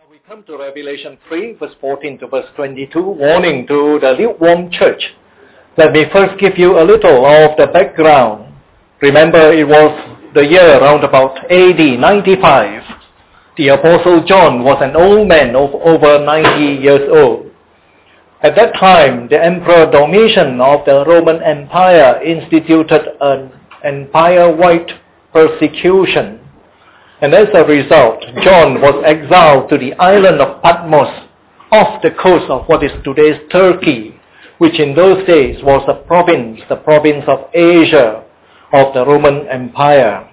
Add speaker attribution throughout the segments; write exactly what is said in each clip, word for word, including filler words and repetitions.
Speaker 1: We come to Revelation three, verse fourteen to verse twenty-two, warning to the lukewarm church. Let me first give you a little of the background. Remember, it was the year around about A D ninety-five. The Apostle John was an old man of over ninety years old. At that time, the Emperor Domitian of the Roman Empire instituted an empire-wide persecution. And as a result, John was exiled to the island of Patmos off the coast of what is today's Turkey, which in those days was a province, the province of Asia of the Roman Empire.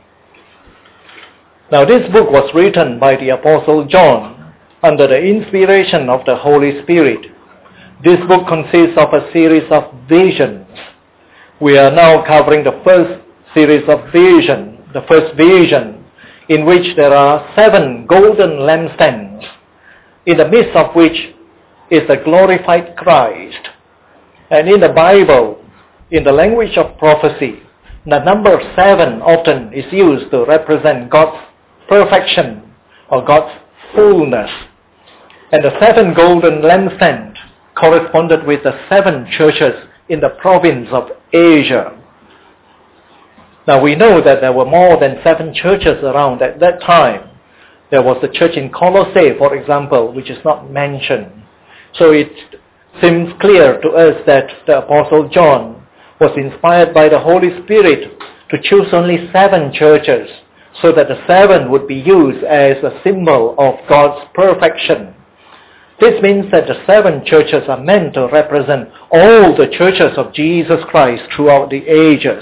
Speaker 1: Now this book was written by the Apostle John under the inspiration of the Holy Spirit. This book consists of a series of visions. We are now covering the first series of vision, the first vision, in which there are seven golden lampstands, in the midst of which is the glorified Christ. And in the Bible, in the language of prophecy, the number seven often is used to represent God's perfection or God's fullness. And the seven golden lampstands corresponded with the seven churches in the province of Asia. Now we know that there were more than seven churches around at that time. There was the church in Colossae, for example, which is not mentioned. So it seems clear to us that the Apostle John was inspired by the Holy Spirit to choose only seven churches, so that the seven would be used as a symbol of God's perfection. This means that the seven churches are meant to represent all the churches of Jesus Christ throughout the ages.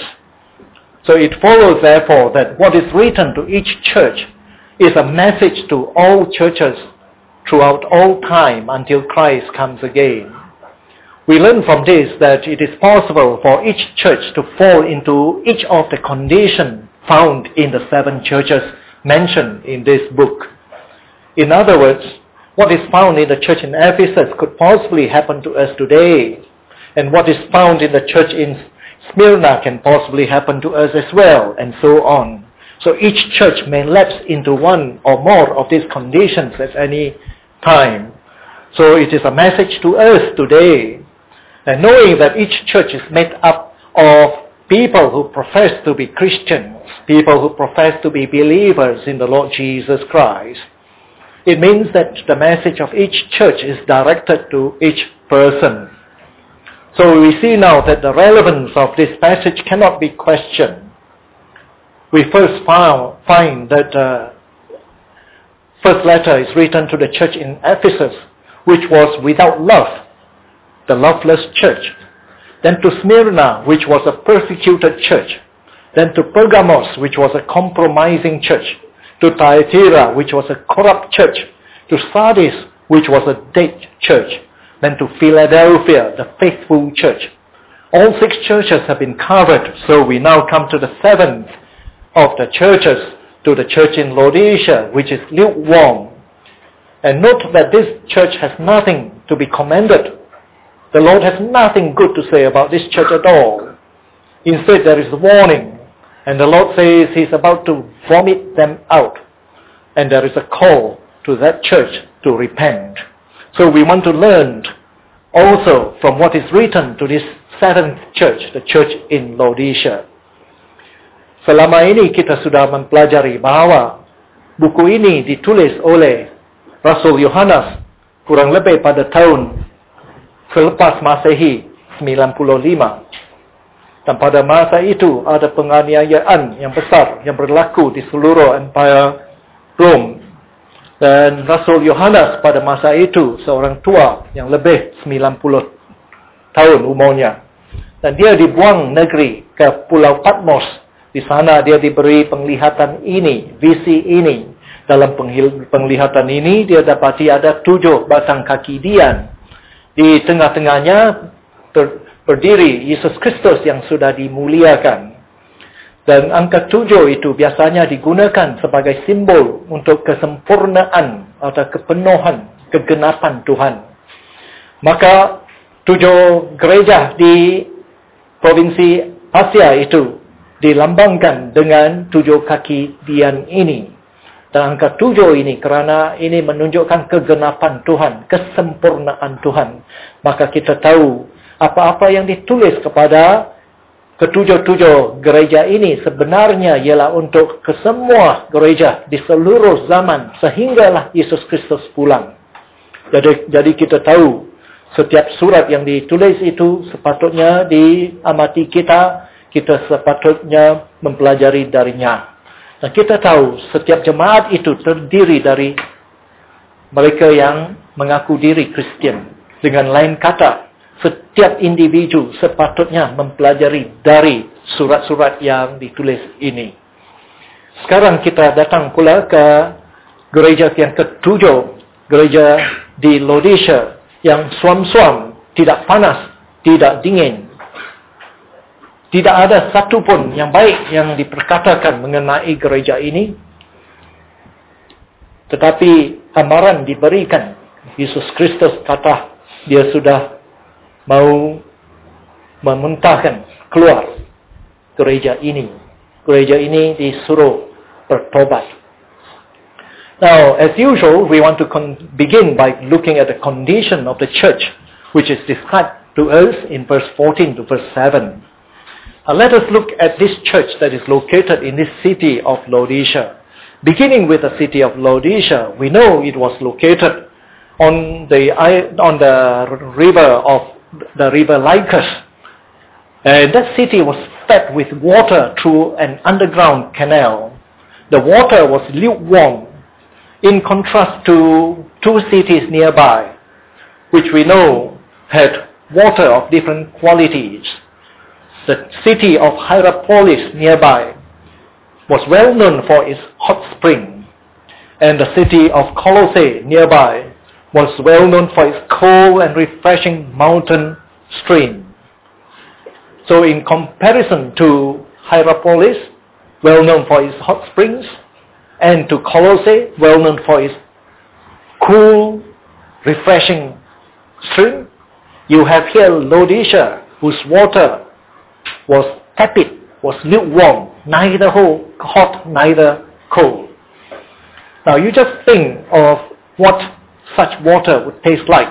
Speaker 1: So it follows, therefore, that what is written to each church is a message to all churches throughout all time until Christ comes again. We learn from this that it is possible for each church to fall into each of the conditions found in the seven churches mentioned in this book. In other words, what is found in the church in Ephesus could possibly happen to us today, and what is found in the church in Smyrna can possibly happen to us as well, and so on. So each church may lapse into one or more of these conditions at any time. So it is a message to us today, and knowing that each church is made up of people who profess to be Christians, people who profess to be believers in the Lord Jesus Christ. It means that the message of each church is directed to each person. So we see now that the relevance of this passage cannot be questioned. We first found, find that the uh, first letter is written to the church in Ephesus, which was without love, the loveless church. Then to Smyrna, which was a persecuted church. Then to Pergamos, which was a compromising church. To Thyatira, which was a corrupt church. To Sardis, which was a dead church. Then to Philadelphia, the faithful church. All six churches have been covered, so we now come to the seventh of the churches, to the church in Laodicea, which is lukewarm. And note that this church has nothing to be commended. The Lord has nothing good to say about this church at all. Instead, there is a warning, and the Lord says He's about to vomit them out. And there is a call to that church to repent. So we want to learn also from what is written to this seventh church, the church in Laodicea. Selama ini kita sudah mempelajari bahwa buku ini ditulis oleh Rasul Yohanes kurang lebih pada tahun selepas Masehi sembilan puluh lima. Dan pada masa itu ada penganiayaan yang besar yang berlaku di seluruh Empire Rome. Dan Rasul Yohanes pada masa itu seorang tua yang lebih sembilan puluh tahun umurnya. Dan dia dibuang negeri ke Pulau Patmos. Di sana dia diberi penglihatan ini, visi ini. Dalam penglihatan ini dia dapati ada tujuh batang kaki dian. Di tengah-tengahnya berdiri Yesus Kristus yang sudah dimuliakan. Dan angka tujuh itu biasanya digunakan sebagai simbol untuk kesempurnaan atau kepenuhan, kegenapan Tuhan. Maka tujuh gereja di provinsi Asia itu dilambangkan dengan tujuh kaki dian ini. Dan angka tujuh ini kerana ini menunjukkan kegenapan Tuhan, kesempurnaan Tuhan. Maka kita tahu apa-apa yang ditulis kepada ketujuh-tujuh gereja ini sebenarnya ialah untuk kesemua gereja di seluruh zaman sehinggalah Yesus Kristus pulang. Jadi, jadi kita tahu setiap surat yang ditulis itu sepatutnya diamati kita, kita sepatutnya mempelajari darinya. Dan kita tahu setiap jemaat itu terdiri dari mereka yang mengaku diri Kristian. Dengan lain kata, setiap individu sepatutnya mempelajari dari surat-surat yang ditulis ini. Sekarang kita datang pula ke gereja yang ketujuh, gereja di Laodicea yang suam-suam, tidak panas, tidak dingin. Tidak ada satu pun yang baik yang diperkatakan mengenai gereja ini. Tetapi amaran diberikan. Yesus Kristus kata dia sudah mau memuntahkan keluar gereja ini. Gereja ini disuruh bertobat. Now, as usual, we want to con- begin by looking at the condition of the church, which is described to us in verse fourteen to verse seven. Uh, let us look at this church that is located in this city of Laodicea. Beginning with the city of Laodicea, we know it was located on the on the river of the river Lycus. And that city was fed with water through an underground canal. The water was lukewarm, in contrast to two cities nearby, which we know had water of different qualities. The city of Hierapolis nearby was well known for its hot spring, and the city of Colossae nearby was well known for its cold and refreshing mountain stream. So in comparison to Hierapolis, well known for its hot springs, and to Colossae, well known for its cool, refreshing stream, you have here Laodicea, whose water was tepid, was lukewarm, neither hot, neither cold. Now you just think of what such water would taste like.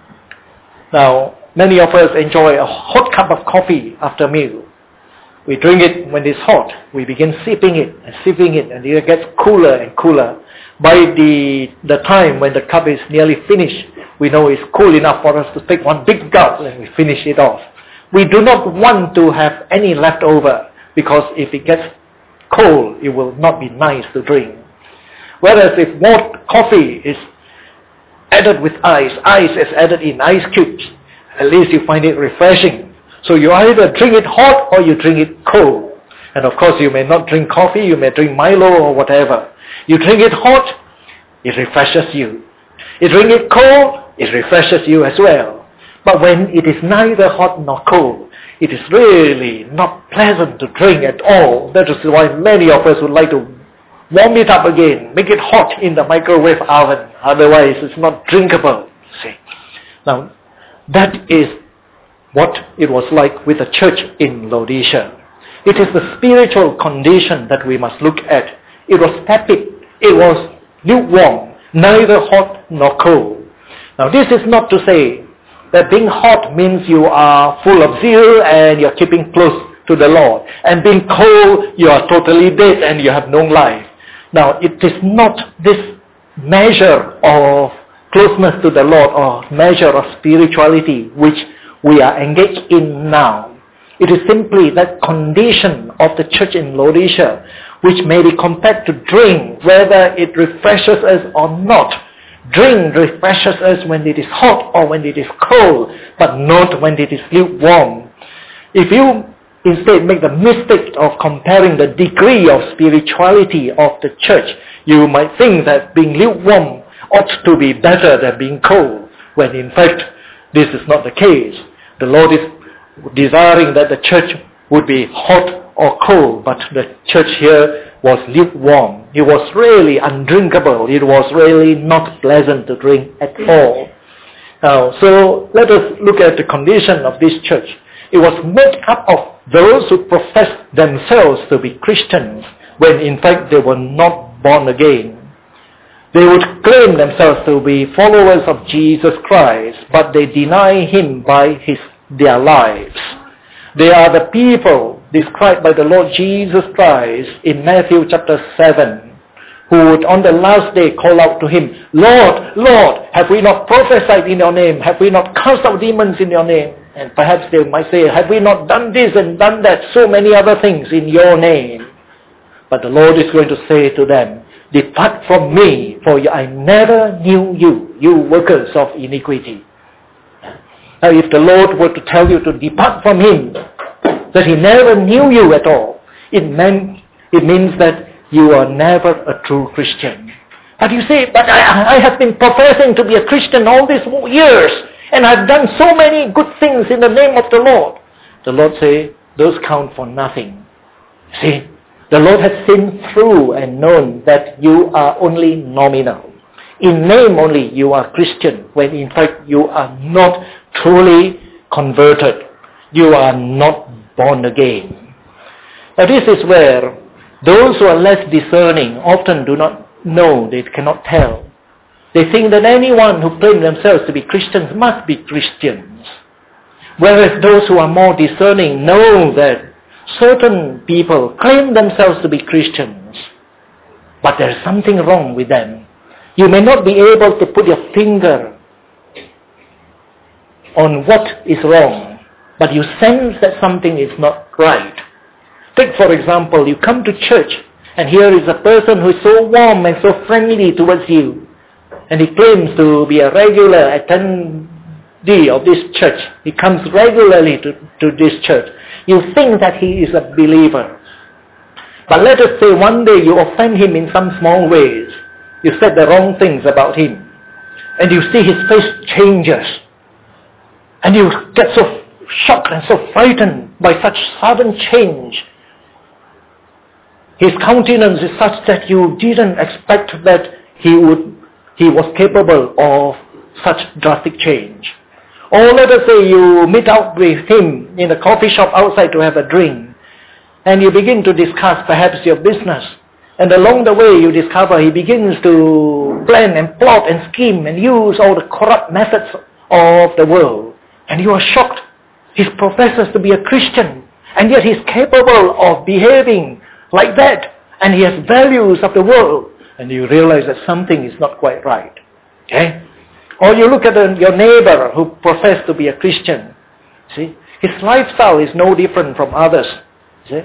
Speaker 1: Now, many of us enjoy a hot cup of coffee after a meal. We drink it when it's hot. We begin sipping it and sipping it, and it gets cooler and cooler. By the, the time when the cup is nearly finished, we know it's cool enough for us to take one big gulp and we finish it off. We do not want to have any leftover, because if it gets cold, it will not be nice to drink. Whereas if more coffee is added with ice, ice is added in ice cubes, at least you find it refreshing. So you either drink it hot or you drink it cold. And of course you may not drink coffee, you may drink Milo or whatever. You drink it hot, it refreshes you. You drink it cold, it refreshes you as well. But when it is neither hot nor cold, it is really not pleasant to drink at all. That is why many of us would like to warm it up again, make it hot in the microwave oven. Otherwise it's not drinkable. See? Now, that is what it was like with the church in Laodicea. It is the spiritual condition that we must look at. It was tepid. It was lukewarm, neither hot nor cold. Now, this is not to say that being hot means you are full of zeal and you're keeping close to the Lord. And being cold, you are totally dead and you have no life. Now, it is not this measure of closeness to the Lord or measure of spirituality which we are engaged in now. It is simply that condition of the church in Laodicea which may be compared to drink, whether it refreshes us or not. Drink refreshes us when it is hot or when it is cold, but not when it is lukewarm. If you instead make the mistake of comparing the degree of spirituality of the church, you might think that being lukewarm ought to be better than being cold, when in fact this is not the case. The Lord is desiring that the church would be hot or cold, but the church here was lukewarm. It was really undrinkable. It was really not pleasant to drink at all. Now, so let us look at the condition of this church. It was made up of those who professed themselves to be Christians, when in fact they were not born again. They would claim themselves to be followers of Jesus Christ, but they deny Him by his, their lives. They are the people described by the Lord Jesus Christ in Matthew chapter seven, who would on the last day call out to Him, Lord, Lord, have we not prophesied in your name? Have we not cast out demons in your name? And perhaps they might say, have we not done this and done that, so many other things in your name? But the Lord is going to say to them, depart from me, for I never knew you, you workers of iniquity. Now if the Lord were to tell you to depart from Him, that He never knew you at all, it meant, it means that you are never a true Christian. But you say, but I, I have been professing to be a Christian all these years, and I've done so many good things in the name of the Lord. The Lord say, those count for nothing. See, the Lord has seen through and known that you are only nominal. In name only you are Christian, when in fact you are not truly converted. You are not born again. Now this is where those who are less discerning often do not know, they cannot tell. They think that anyone who claims themselves to be Christians must be Christians. Whereas those who are more discerning know that certain people claim themselves to be Christians, but there is something wrong with them. You may not be able to put your finger on what is wrong, but you sense that something is not right. Take for example, you come to church and here is a person who is so warm and so friendly towards you, and he claims to be a regular attendee of this church. He comes regularly to, to this church. You think that he is a believer. But let us say one day you offend him in some small ways. You said the wrong things about him. And you see his face changes. And you get so shocked and so frightened by such sudden change. His countenance is such that you didn't expect that he would, he was capable of such drastic change. Or let us say you meet up with him in a coffee shop outside to have a drink, and you begin to discuss perhaps your business. And along the way you discover he begins to plan and plot and scheme and use all the corrupt methods of the world. And you are shocked. He professes to be a Christian, and yet he's capable of behaving like that. And he has values of the world. And you realize that something is not quite right. Okay? Or you look at the, your neighbor who professes to be a Christian. See? His lifestyle is no different from others. See?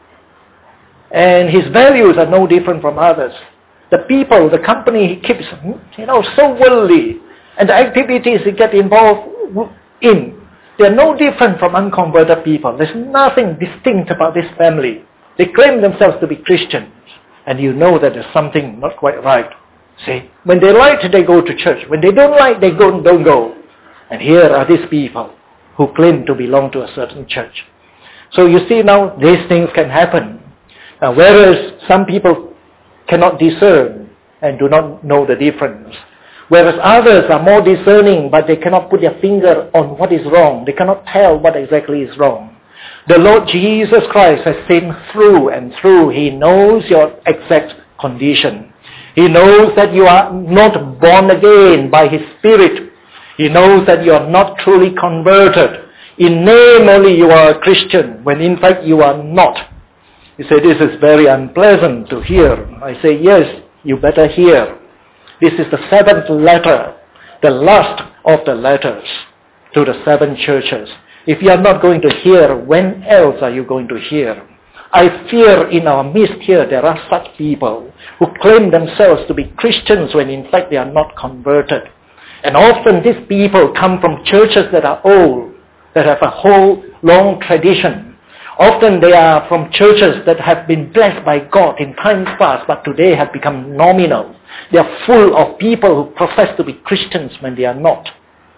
Speaker 1: And his values are no different from others. The people, the company he keeps, you know, so worldly. And the activities he gets involved in, they're no different from unconverted people. There's nothing distinct about this family. They claim themselves to be Christians. And you know that there's something not quite right. See, when they like, they go to church. When they don't like, they go, don't go. And here are these people who claim to belong to a certain church. So you see now, these things can happen. Now, whereas some people cannot discern and do not know the difference. Whereas others are more discerning, but they cannot put their finger on what is wrong. They cannot tell what exactly is wrong. The Lord Jesus Christ has seen through and through. He knows your exact condition. He knows that you are not born again by His Spirit. He knows that you are not truly converted. In name only you are a Christian, when in fact you are not. You say, this is very unpleasant to hear. I say, yes, you better hear. This is the seventh letter, the last of the letters to the seven churches. If you are not going to hear, when else are you going to hear? I fear in our midst here there are such people who claim themselves to be Christians when in fact they are not converted. And often these people come from churches that are old, that have a whole long tradition. Often they are from churches that have been blessed by God in times past, but today have become nominal. They are full of people who profess to be Christians when they are not.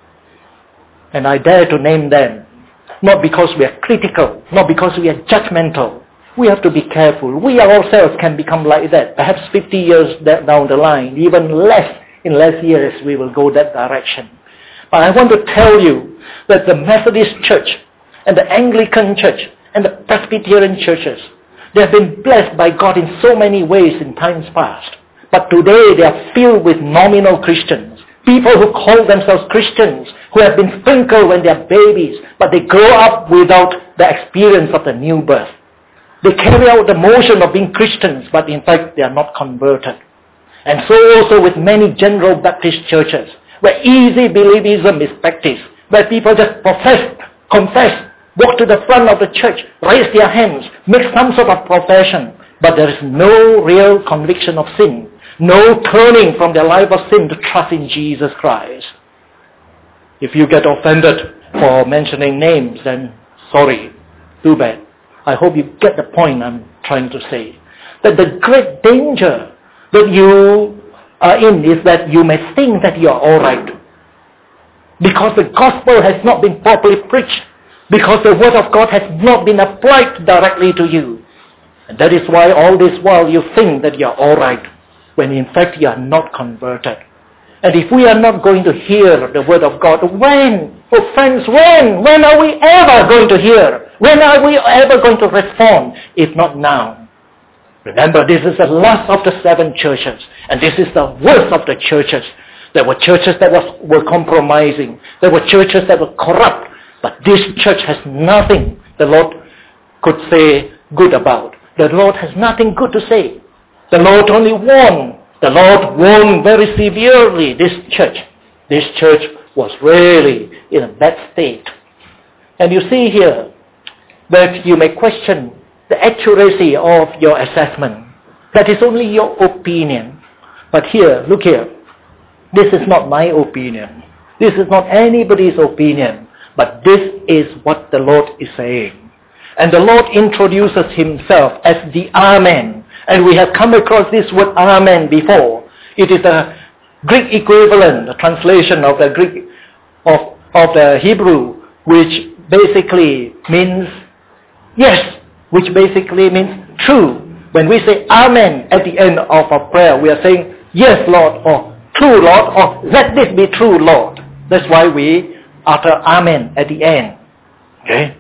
Speaker 1: And I dare to name them, not because we are critical, not because we are judgmental. We have to be careful. We ourselves can become like that. Perhaps fifty years down the line, even less, in less years, we will go that direction. But I want to tell you that the Methodist Church and the Anglican Church and the Presbyterian churches, they have been blessed by God in so many ways in times past. But today they are filled with nominal Christians. People who call themselves Christians, who have been sprinkled when they are babies, but they grow up without the experience of the new birth. They carry out the motion of being Christians, but in fact they are not converted. And so also with many general Baptist churches, where easy believism is practiced, where people just profess, confess, walk to the front of the church, raise their hands, make some sort of profession, but there is no real conviction of sin, no turning from their life of sin to trust in Jesus Christ. If you get offended for mentioning names, then sorry, too bad. I hope you get the point I'm trying to say. That the great danger that you are in is that you may think that you are all right. Because the gospel has not been properly preached. Because the word of God has not been applied directly to you. And that is why all this while you think that you are all right, when in fact you are not converted. And if we are not going to hear the word of God, when? Oh friends, when? When are we ever going to hear? When are we ever going to respond? If not now. Remember, this is the last of the seven churches. And this is the worst of the churches. There were churches that was, were compromising. There were churches that were corrupt. But this church has nothing the Lord could say good about. The Lord has nothing good to say. The Lord only warned. The Lord warned very severely this church. This church was really in a bad state. And you see here that you may question the accuracy of your assessment. That is only your opinion. But here, look here. This is not my opinion. This is not anybody's opinion. But this is what the Lord is saying. And the Lord introduces himself as the Amen. And we have come across this word Amen before. It is the Greek equivalent, the translation of the Greek, of, of the Hebrew, which basically means yes, which basically means true. When we say Amen at the end of our prayer, we are saying, yes, Lord, or true, Lord, or let this be true, Lord. That's why we utter Amen at the end. Okay?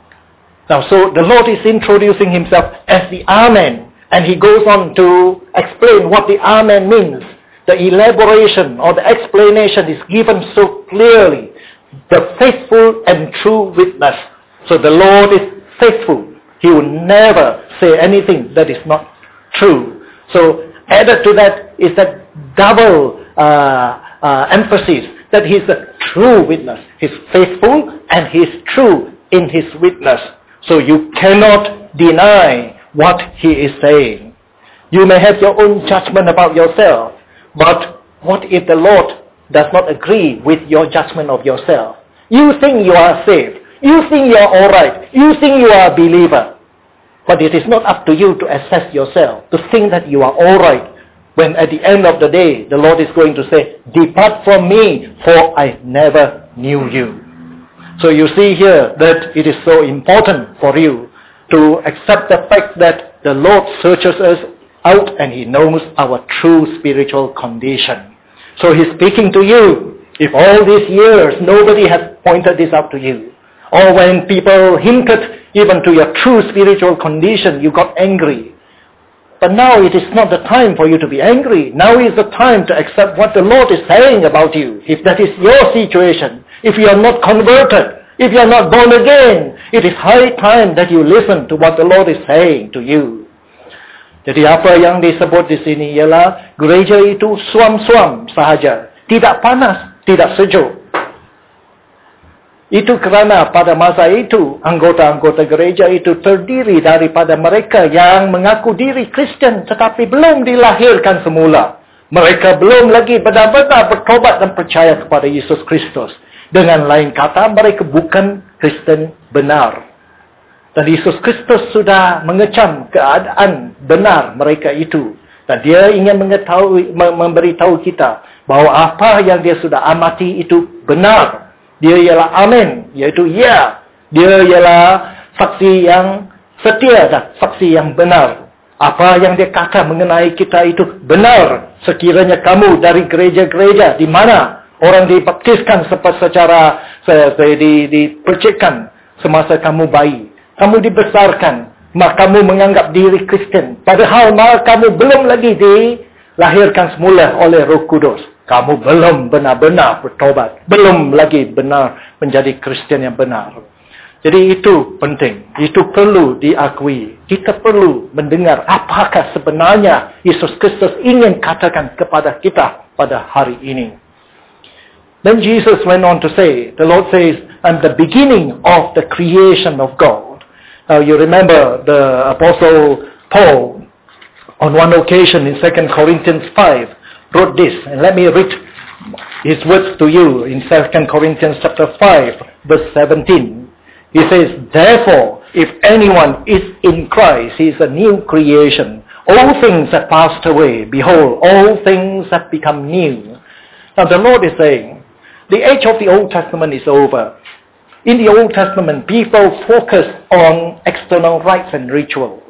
Speaker 1: Now, so the Lord is introducing himself as the Amen, and he goes on to explain what the Amen means. The elaboration or the explanation is given so clearly. The faithful and true witness. So the Lord is faithful. He will never say anything that is not true. So added to that is that double uh, uh, emphasis that he is a true witness. He's faithful and he is true in his witness. So you cannot deny what he is saying. You may have your own judgment about yourself, but what if the Lord does not agree with your judgment of yourself? You think you are saved. You think you are all right. You think you are a believer. But it is not up to you to assess yourself, to think that you are all right, when at the end of the day, the Lord is going to say, depart from me, for I never knew you. So you see here that it is so important for you to accept the fact that the Lord searches us out and he knows our true spiritual condition. So he's speaking to you. If all these years nobody has pointed this out to you, or when people hinted even to your true spiritual condition, you got angry. But now it is not the time for you to be angry. Now is the time to accept what the Lord is saying about you. If that is your situation, if you are not converted, if you are not born again, it is high time that you listen to what the Lord is saying to you. Jadi apa yang disebut di sini ialah gereja itu suam-suam sahaja. Tidak panas, tidak sejuk. Itu kerana pada masa itu, anggota-anggota gereja itu terdiri daripada mereka yang mengaku diri Kristen tetapi belum dilahirkan semula. Mereka belum lagi benar-benar bertobat dan percaya kepada Yesus Kristus. Dengan lain kata, mereka bukan Kristen benar. Dan Yesus Kristus sudah mengecam keadaan benar mereka itu. Dan dia ingin mengetahui, memberitahu kita bahawa apa yang dia sudah amati itu benar. Dia ialah amin, iaitu ya. Dia ialah saksi yang setia dan saksi yang benar. Apa yang dia kata mengenai kita itu benar. Sekiranya kamu dari gereja-gereja di mana orang dibaptiskan secara dipercikkan semasa kamu bayi. Kamu dibesarkan, maka kamu menganggap diri Kristen. Padahal malah kamu belum lagi di lahirkan semula oleh Roh Kudus. Kamu belum benar-benar bertobat. Belum lagi benar menjadi Kristian yang benar. Jadi itu penting. Itu perlu diakui. Kita perlu mendengar apakah sebenarnya Yesus Kristus ingin katakan kepada kita pada hari ini. Then Jesus went on to say, the Lord says, I'm the beginning of the creation of God. Now you remember the Apostle Paul, on one occasion in Second Corinthians five, wrote this. And let me read his words to you in Second Corinthians chapter five, verse seventeen. He says, therefore, if anyone is in Christ, he is a new creation. All things have passed away. Behold, all things have become new. Now the Lord is saying, the age of the Old Testament is over. In the Old Testament, people focused on external rites and rituals.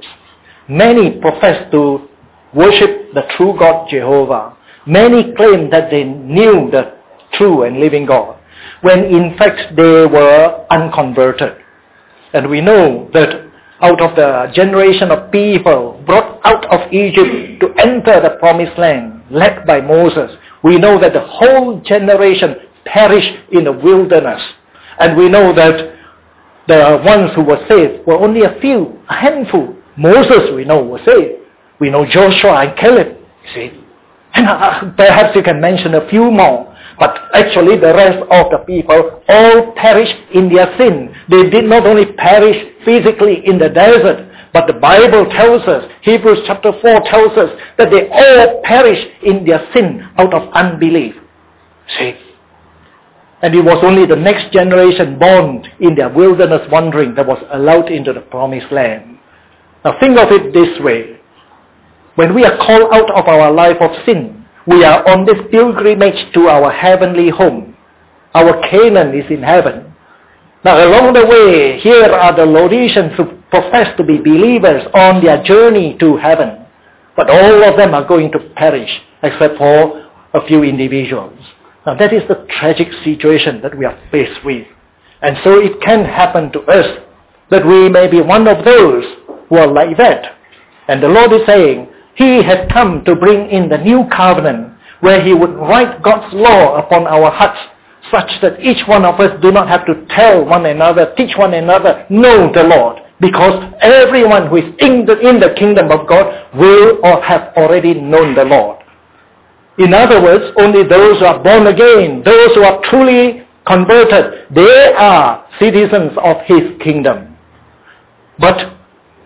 Speaker 1: Many profess to worship the true God Jehovah. Many claim that they knew the true and living God, when in fact they were unconverted. And we know that out of the generation of people brought out of Egypt to enter the promised land, led by Moses, we know that the whole generation perished in the wilderness. And we know that the ones who were saved were only a few, a handful. Moses, we know, was saved. We know Joshua and Caleb, you see. And uh, perhaps you can mention a few more. But actually the rest of the people all perished in their sin. They did not only perish physically in the desert, but the Bible tells us, Hebrews chapter four tells us, that they all perished in their sin out of unbelief. See? And it was only the next generation born in their wilderness wandering that was allowed into the promised land. Now think of it this way. When we are called out of our life of sin, we are on this pilgrimage to our heavenly home. Our Canaan is in heaven. Now along the way, here are the Laodiceans who profess to be believers on their journey to heaven. But all of them are going to perish, except for a few individuals. Now that is the tragic situation that we are faced with. And so it can happen to us that we may be one of those who are like that. And the Lord is saying, He has come to bring in the new covenant where He would write God's law upon our hearts such that each one of us do not have to tell one another, teach one another, know the Lord. Because everyone who is in the, in the kingdom of God will or have already known the Lord. In other words, only those who are born again, those who are truly converted, they are citizens of His kingdom. But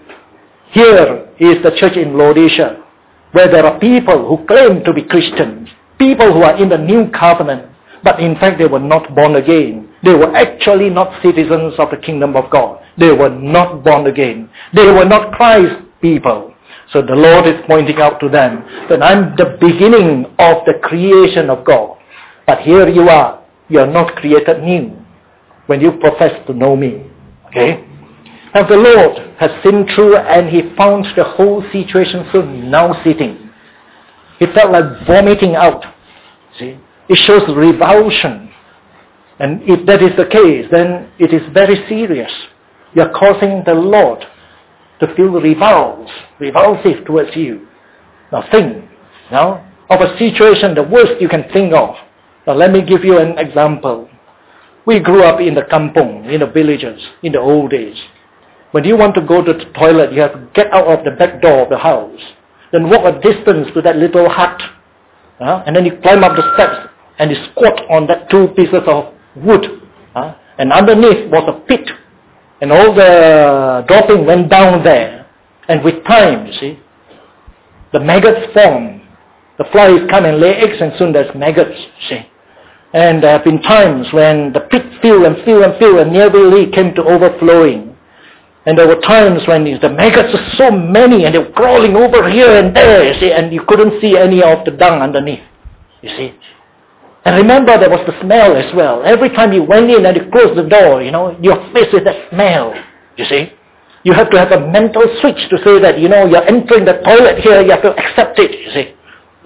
Speaker 1: here is the church in Laodicea, where there are people who claim to be Christians, people who are in the new covenant, but in fact they were not born again. They were actually not citizens of the kingdom of God. They were not born again. They were not Christ people. So the Lord is pointing out to them that I'm the beginning of the creation of God. But here you are. You are not created new when you profess to know me. Okay? Now the Lord has seen through and He found the whole situation so nauseating. He felt like vomiting out. See? It shows revulsion. And if that is the case, then it is very serious. You are causing the Lord to feel revulsed, revulsive towards you. Now think, now, of a situation, the worst you can think of. Now let me give you an example. We grew up in the kampong, in the villages, in the old days. When you want to go to the toilet, you have to get out of the back door of the house. Then walk a distance to that little hut. Uh, and then you climb up the steps and you squat on that two pieces of wood. Uh, and underneath was a pit. And all the dropping went down there. And with time, you see, the maggots form. The flies come and lay eggs and soon there's maggots, you see. And there have been times when the pit filled and filled and filled and nearly came to overflowing. And there were times when the maggots were so many and they were crawling over here and there, you see, and you couldn't see any of the dung underneath, you see. And remember, there was the smell as well. Every time you went in and you closed the door, you know, you're faced with that smell, you see. You have to have a mental switch to say that, you know, you're entering the toilet here, you have to accept it, you see.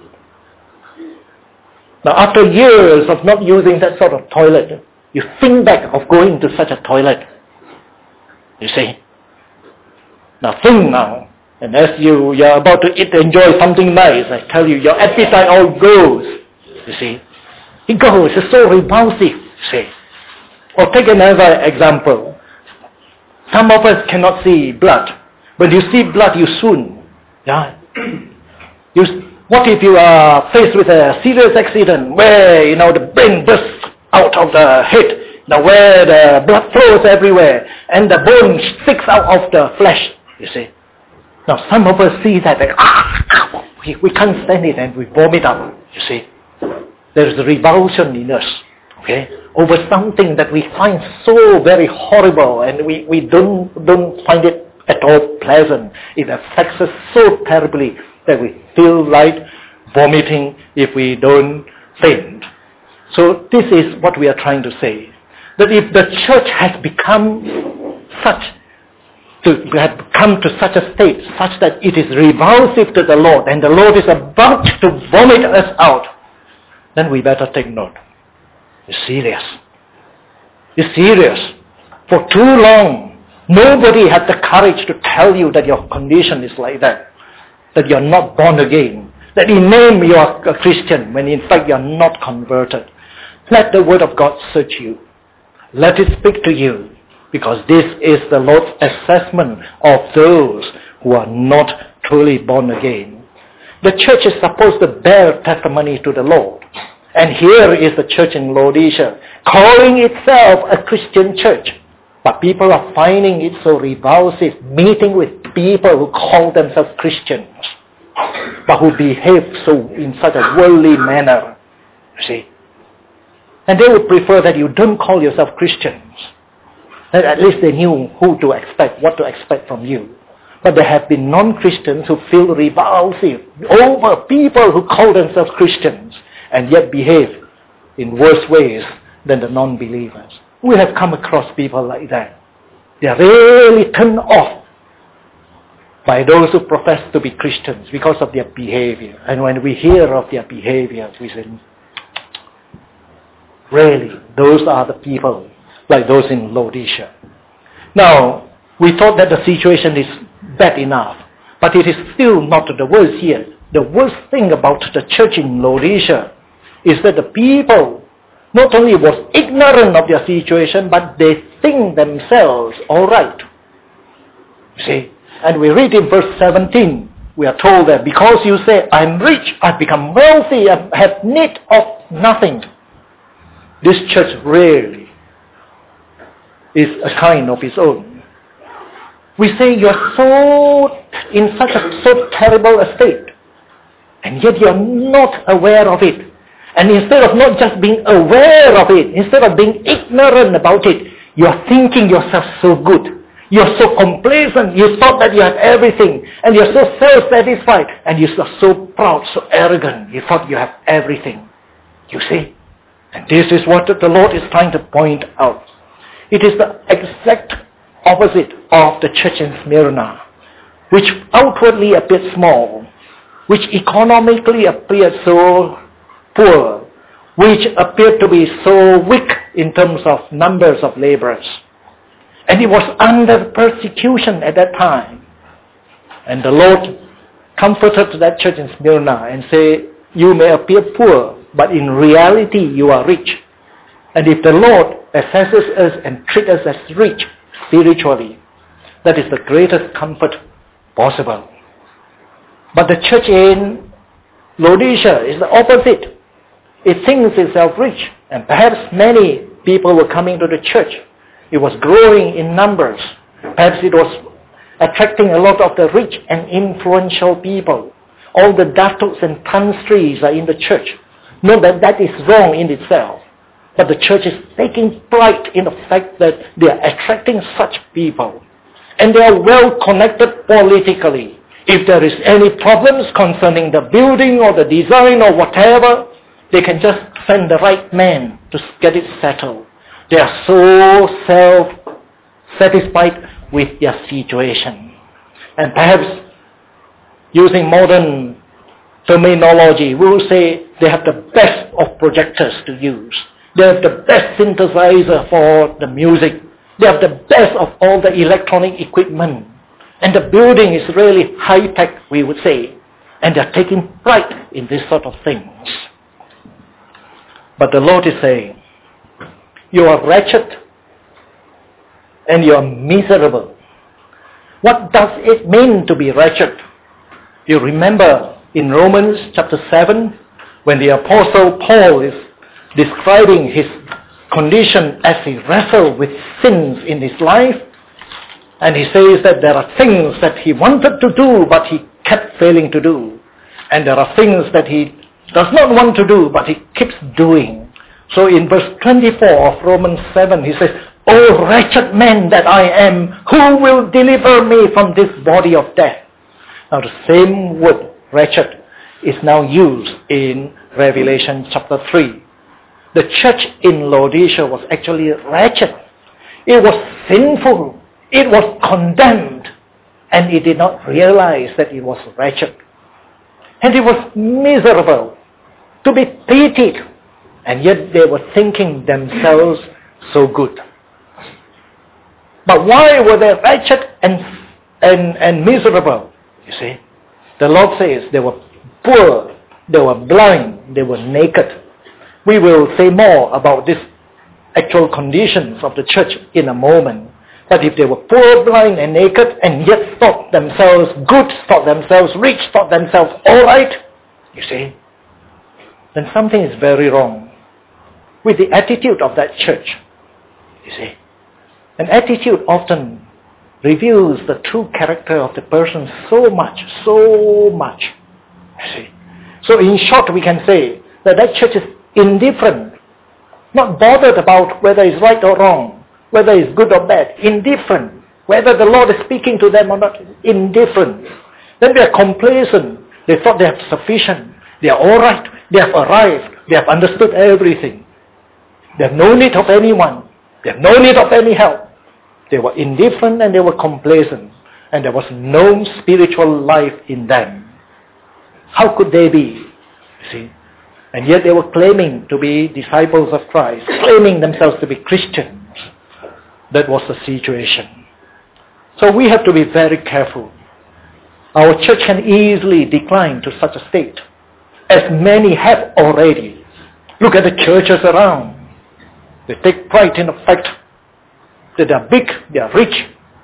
Speaker 1: Now, after years of not using that sort of toilet, you think back of going to such a toilet, you see. Now think now, And as you, you're about to eat, enjoy something nice, I tell you, your appetite all goes. You see. It goes. It's so repulsive. You see. Or take another example. Some of us cannot see blood. When you see blood, you swoon. Yeah. You, what if you are faced with a serious accident where, you know, the brain bursts out of the head, now where the blood flows everywhere, and the bone sticks out of the flesh, you see. Now some of us see that, like, ah, we, we can't stand it and we vomit out, you see. There is a revulsion in us, okay, over something that we find so very horrible and we, we don't, don't find it at all pleasant. It affects us so terribly that we feel like vomiting if we don't faint. So this is what we are trying to say. That if the church has become such, to have come to such a state, such that it is revulsive to the Lord, and the Lord is about to vomit us out, then we better take note. It's serious. It's serious. For too long, nobody had the courage to tell you that your condition is like that, that you're not born again, that in name you are a Christian, when in fact you're not converted. Let the Word of God search you. Let it speak to you, because this is the Lord's assessment of those who are not truly born again. The church is supposed to bear testimony to the Lord. And here is the church in Laodicea, calling itself a Christian church. But people are finding it so revulsive, meeting with people who call themselves Christians, but who behave so in such a worldly manner. You see? And they would prefer that you don't call yourself Christians. That at least they knew who to expect, what to expect from you. But there have been non-Christians who feel revulsive over people who call themselves Christians and yet behave in worse ways than the non-believers. We have come across people like that. They are really turned off by those who profess to be Christians because of their behavior. And when we hear of their behavior, we say, really, those are the people like those in Laodicea. Now, we thought that the situation is bad enough, but it is still not the worst here. The worst thing about the church in Laodicea is that the people not only was ignorant of their situation, but they think themselves all right. See? And we read in verse seventeen, we are told that because you say, I'm rich, I've become wealthy, I have need of nothing. This church really is a kind of its own. We say you're so in such a so terrible a state, and yet you're not aware of it. And instead of not just being aware of it, instead of being ignorant about it, you're thinking yourself so good. You're so complacent. You thought that you had everything. And you're so self-satisfied. And you're so proud, so arrogant. You thought you have everything. You see? And this is what the Lord is trying to point out. It is the exact opposite of the church in Smyrna, which outwardly appeared small, which economically appeared so poor, which appeared to be so weak in terms of numbers of laborers. And it was under persecution at that time. And the Lord comforted that church in Smyrna and said, you may appear poor, but in reality you are rich. And if the Lord assesses us and treats us as rich spiritually, that is the greatest comfort possible. But the church in Laodicea is the opposite. It thinks itself rich, and perhaps many people were coming to the church. It was growing in numbers. Perhaps it was attracting a lot of the rich and influential people. All the dattoks and tantris are in the church. Not that that is wrong in itself, but the church is taking pride in the fact that they are attracting such people. And they are well connected politically. If there is any problems concerning the building or the design or whatever, they can just send the right man to get it settled. They are so self-satisfied with their situation. And perhaps, using modern terminology, we will say they have the best of projectors to use. They have the best synthesizer for the music. They have the best of all the electronic equipment. And the building is really high-tech, we would say. And they're taking pride in this sort of things. But the Lord is saying, you are wretched and you are miserable. What does it mean to be wretched? You remember in Romans chapter seven, when the Apostle Paul is describing his condition as he wrestled with sins in his life, and he says that there are things that he wanted to do, but he kept failing to do. And there are things that he does not want to do, but he keeps doing. So in verse twenty-four of Romans seven, he says, "O wretched man that I am, who will deliver me from this body of death?" Now the same word, wretched, is now used in Revelation chapter three. The church in Laodicea was actually wretched. It was sinful. It was condemned. And it did not realize that it was wretched. And it was miserable, to be pitied. And yet they were thinking themselves so good. But why were they wretched and, and, and miserable? You see, the Lord says they were poor, they were blind, they were naked. We will say more about these actual conditions of the church in a moment. But if they were poor, blind, and naked, and yet thought themselves good, thought themselves rich, thought themselves all right, you see, then something is very wrong with the attitude of that church. You see, an attitude often reveals the true character of the person so much, so much. You see, so in short, we can say that that church is indifferent, not bothered about whether it's right or wrong, whether it's good or bad, indifferent, whether the Lord is speaking to them or not, indifferent. Then they are complacent. They thought they have sufficient. They are all right. They have arrived. They have understood everything. They have no need of anyone. They have no need of any help. They were indifferent and they were complacent. And there was no spiritual life in them. How could they be? You see? And yet they were claiming to be disciples of Christ, claiming themselves to be Christians. That was the situation. So we have to be very careful. Our church can easily decline to such a state, as many have already. Look at the churches around. They take pride in the fact that they are big, they are rich.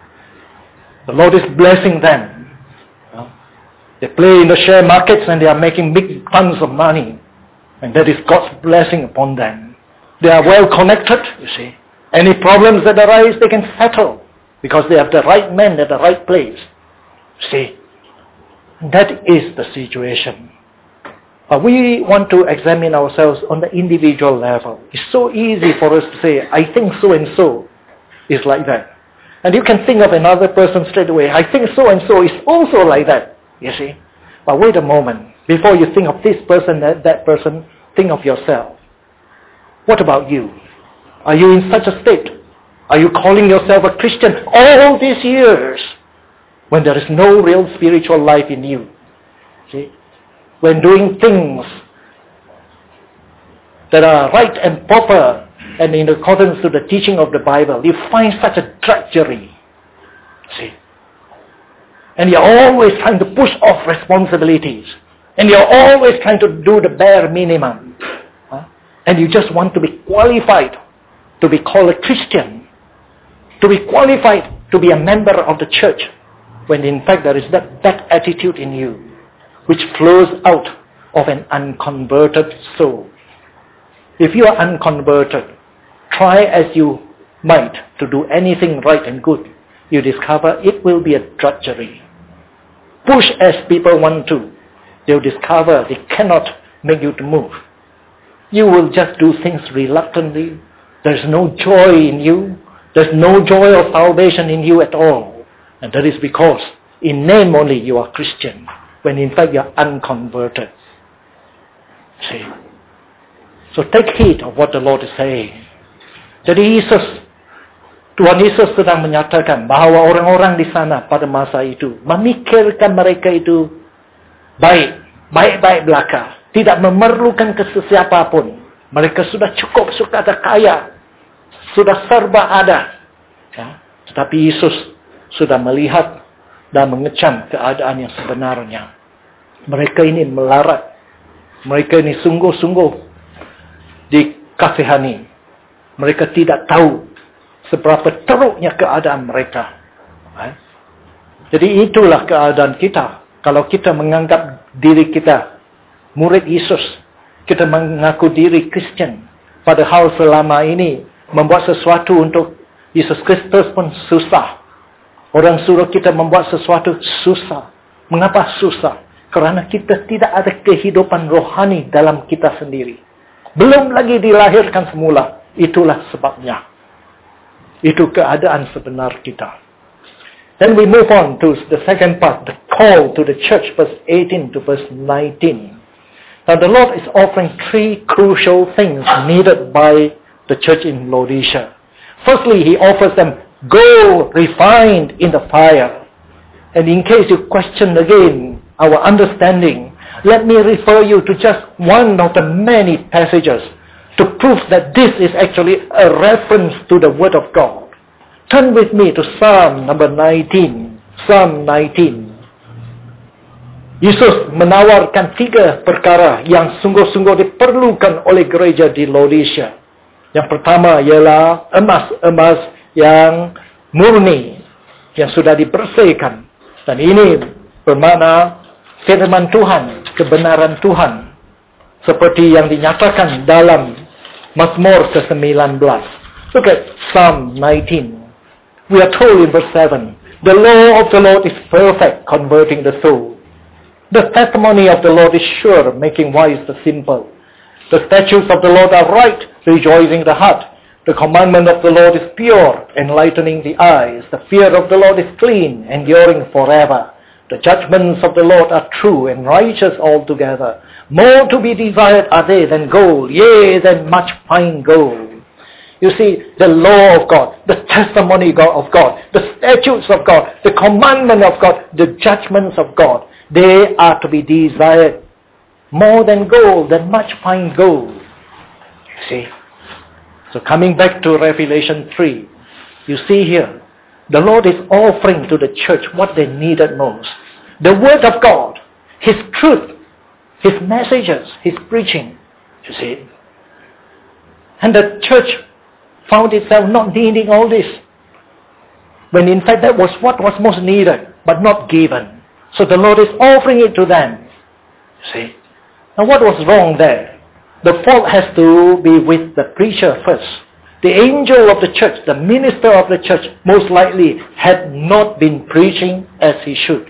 Speaker 1: The Lord is blessing them. They play in the share markets and they are making big tons of money. And that is God's blessing upon them. They are well connected, you see. Any problems that arise, they can settle because they have the right man at the right place. See, that is the situation. But we want to examine ourselves on the individual level. It's so easy for us to say, I think so and so is like that. And you can think of another person straight away. I think so and so is also like that, you see. But wait a moment. Before you think of this person, that, that person, think of yourself. What about you? Are you in such a state? Are you calling yourself a Christian all these years when there is no real spiritual life in you? See? When doing things that are right and proper and in accordance to the teaching of the Bible, you find such a drudgery. See? And you're always trying to push off responsibilities. And you're always trying to do the bare minimum. Huh? And you just want to be qualified to be called a Christian, to be qualified to be a member of the church, when in fact there is that, that attitude in you, which flows out of an unconverted soul. If you are unconverted, try as you might to do anything right and good, you discover it will be a drudgery. Push as people want to, they'll discover they cannot make you to move. You will just do things reluctantly. There's no joy in you. There's no joy of salvation in you at all. And that is because in name only you are Christian, when in fact you are unconverted. See? So take heed of what the Lord is saying. Jadi Yesus, Tuhan Yesus sedang menyatakan bahwa orang-orang di sana pada masa itu memikirkan mereka itu baik, baik-baik belaka, tidak memerlukan ke siapapun. Mereka sudah cukup, sudah ada kaya, sudah serba ada. Ya. Tetapi Yesus sudah melihat dan mengecam keadaan yang sebenarnya. Mereka ini melarat. Mereka ini sungguh-sungguh dikasihani. Mereka tidak tahu seberapa teruknya keadaan mereka. Jadi itulah keadaan kita. Kalau kita menganggap diri kita murid Yesus, kita mengaku diri Kristen, padahal selama ini membuat sesuatu untuk Yesus Kristus pun susah. Orang suruh kita membuat sesuatu susah. Mengapa susah? Kerana kita tidak ada kehidupan rohani dalam kita sendiri. Belum lagi dilahirkan semula. Itulah sebabnya. Itu keadaan sebenar kita. Then we move on to the second part, the call to the church, verse eighteen to verse nineteen. Now the Lord is offering three crucial things needed by the church in Laodicea. Firstly, He offers them gold refined in the fire. And in case you question again our understanding, let me refer you to just one of the many passages to prove that this is actually a reference to the Word of God. Turn with me to Psalm number nineteen. Psalm nineteen. Yesus menawarkan tiga perkara yang sungguh-sungguh diperlukan oleh gereja di Laodicea. Yang pertama ialah emas-emas yang murni, yang sudah dibersihkan. Dan ini bermakna firman Tuhan, kebenaran Tuhan, seperti yang dinyatakan dalam Mazmur ke sembilan belas. Look at Psalm nineteen. We are told in verse seven, the law of the Lord is perfect, converting the soul. The testimony of the Lord is sure, making wise the simple. The statutes of the Lord are right, rejoicing the heart. The commandment of the Lord is pure, enlightening the eyes. The fear of the Lord is clean, enduring forever. The judgments of the Lord are true and righteous altogether. More to be desired are they than gold, yea, than much fine gold. You see, the law of God, the testimony of God, the statutes of God, the commandment of God, the judgments of God, they are to be desired more than gold, than much fine gold. You see? So coming back to Revelation three, you see here, the Lord is offering to the church what they needed most. The Word of God, His truth, His messages, His preaching. You see? And the church found itself not needing all this. When in fact that was what was most needed, but not given. So the Lord is offering it to them. You see? Now what was wrong there? The fault has to be with the preacher first. The angel of the church, the minister of the church, most likely had not been preaching as he should.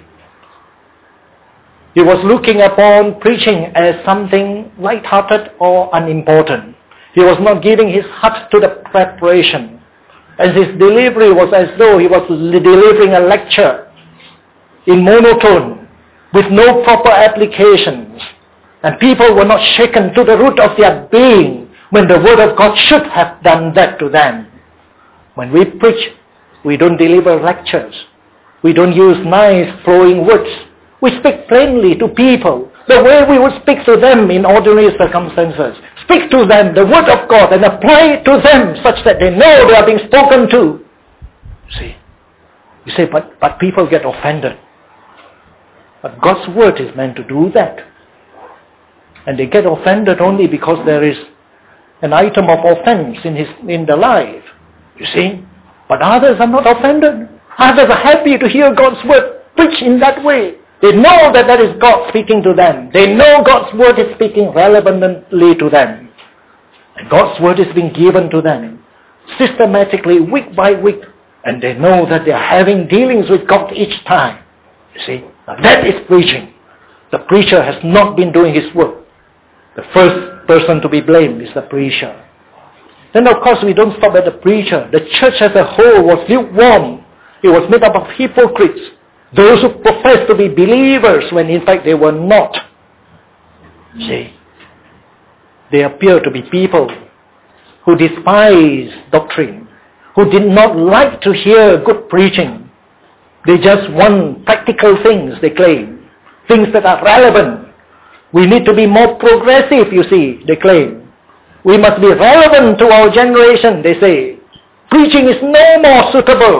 Speaker 1: He was looking upon preaching as something light-hearted or unimportant. He was not giving his heart to the preparation. As his delivery was as though he was delivering a lecture in monotone, with no proper applications. And people were not shaken to the root of their being when the Word of God should have done that to them. When we preach, we don't deliver lectures. We don't use nice flowing words. We speak plainly to people, the way we would speak to them in ordinary circumstances. Speak to them the Word of God and apply it to them such that they know they are being spoken to. See? You say, but, but people get offended. But God's Word is meant to do that. And they get offended only because there is an item of offense in his in their life. You see? But others are not offended. Others are happy to hear God's Word preached in that way. They know that that is God speaking to them. They know God's Word is speaking relevantly to them. And God's Word is being given to them systematically, week by week. And they know that they are having dealings with God each time. You see? Now that is preaching. The preacher has not been doing his work. The first person to be blamed is the preacher. Then of course we don't stop at the preacher. The church as a whole was lukewarm. It was made up of hypocrites. Those who professed to be believers when in fact they were not. See, they appear to be people who despise doctrine, who did not like to hear good preaching. They just want practical things, they claim. Things that are relevant. We need to be more progressive, you see, they claim. We must be relevant to our generation, they say. Preaching is no more suitable.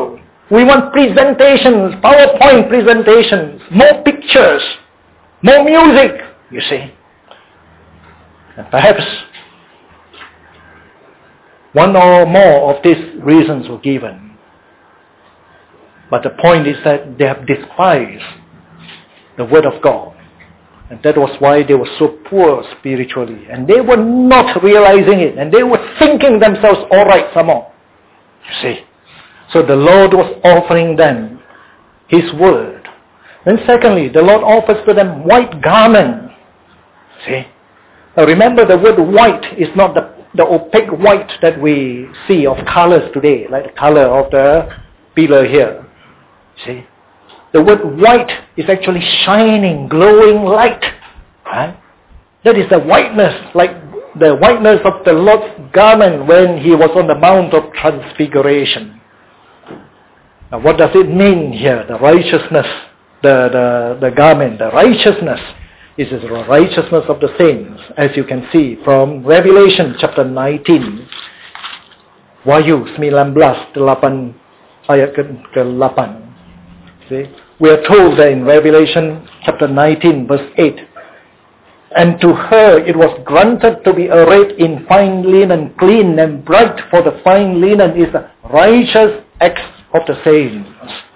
Speaker 1: We want presentations, PowerPoint presentations, more pictures, more music, you see. And perhaps one or more of these reasons were given. But the point is that they have despised the Word of God. And that was why they were so poor spiritually. And they were not realizing it. And they were thinking themselves all right somehow. You see. So the Lord was offering them His Word. And secondly, the Lord offers to them white garments. See. Now remember, the word white is not the, the opaque white that we see of colors today. Like the color of the pillar here. See. The word white is actually shining, glowing light. Right? That is the whiteness, like the whiteness of the Lord's garment when He was on the Mount of Transfiguration. Now what does it mean here? The righteousness, the, the, the garment, the righteousness is the righteousness of the saints, as you can see from Revelation chapter nineteen. Wahyu sembilan belas, delapan, ayat ke delapan. See? We are told that in Revelation chapter nineteen verse eight, and to her it was granted to be arrayed in fine linen, clean and bright, for the fine linen is the righteous acts of the saints.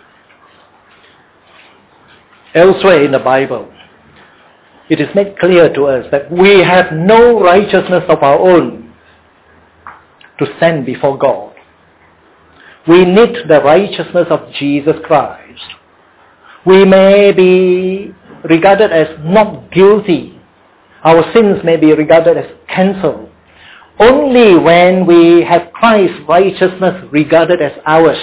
Speaker 1: Elsewhere in the Bible, it is made clear to us that we have no righteousness of our own to stand before God. We need the righteousness of Jesus Christ. We may be regarded as not guilty. Our sins may be regarded as cancelled only when we have Christ's righteousness regarded as ours.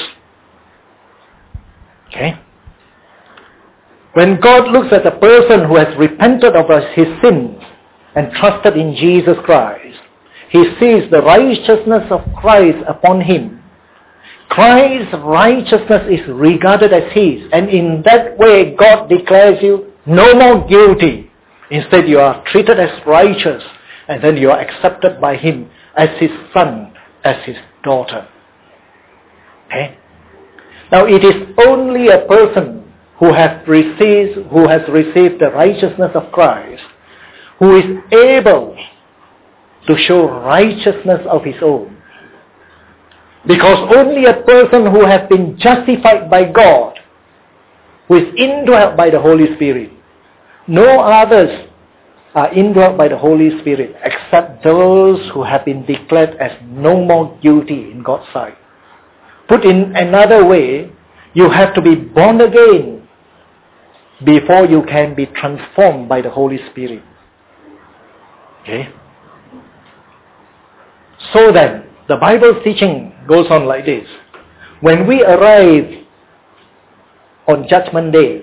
Speaker 1: Okay? When God looks at a person who has repented of his sins and trusted in Jesus Christ, He sees the righteousness of Christ upon him. Christ's righteousness is regarded as His, and in that way God declares you no more guilty. Instead you are treated as righteous, and then you are accepted by Him as His son, as His daughter. Okay? Now it is only a person who has received, who has received the righteousness of Christ, who is able to show righteousness of his own. Because only a person who has been justified by God, who is indwelt by the Holy Spirit, no others are indwelt by the Holy Spirit except those who have been declared as no more guilty in God's sight. Put in another way, you have to be born again before you can be transformed by the Holy Spirit. Okay? So then, the Bible's teaching goes on like this. When we arrive on Judgment Day,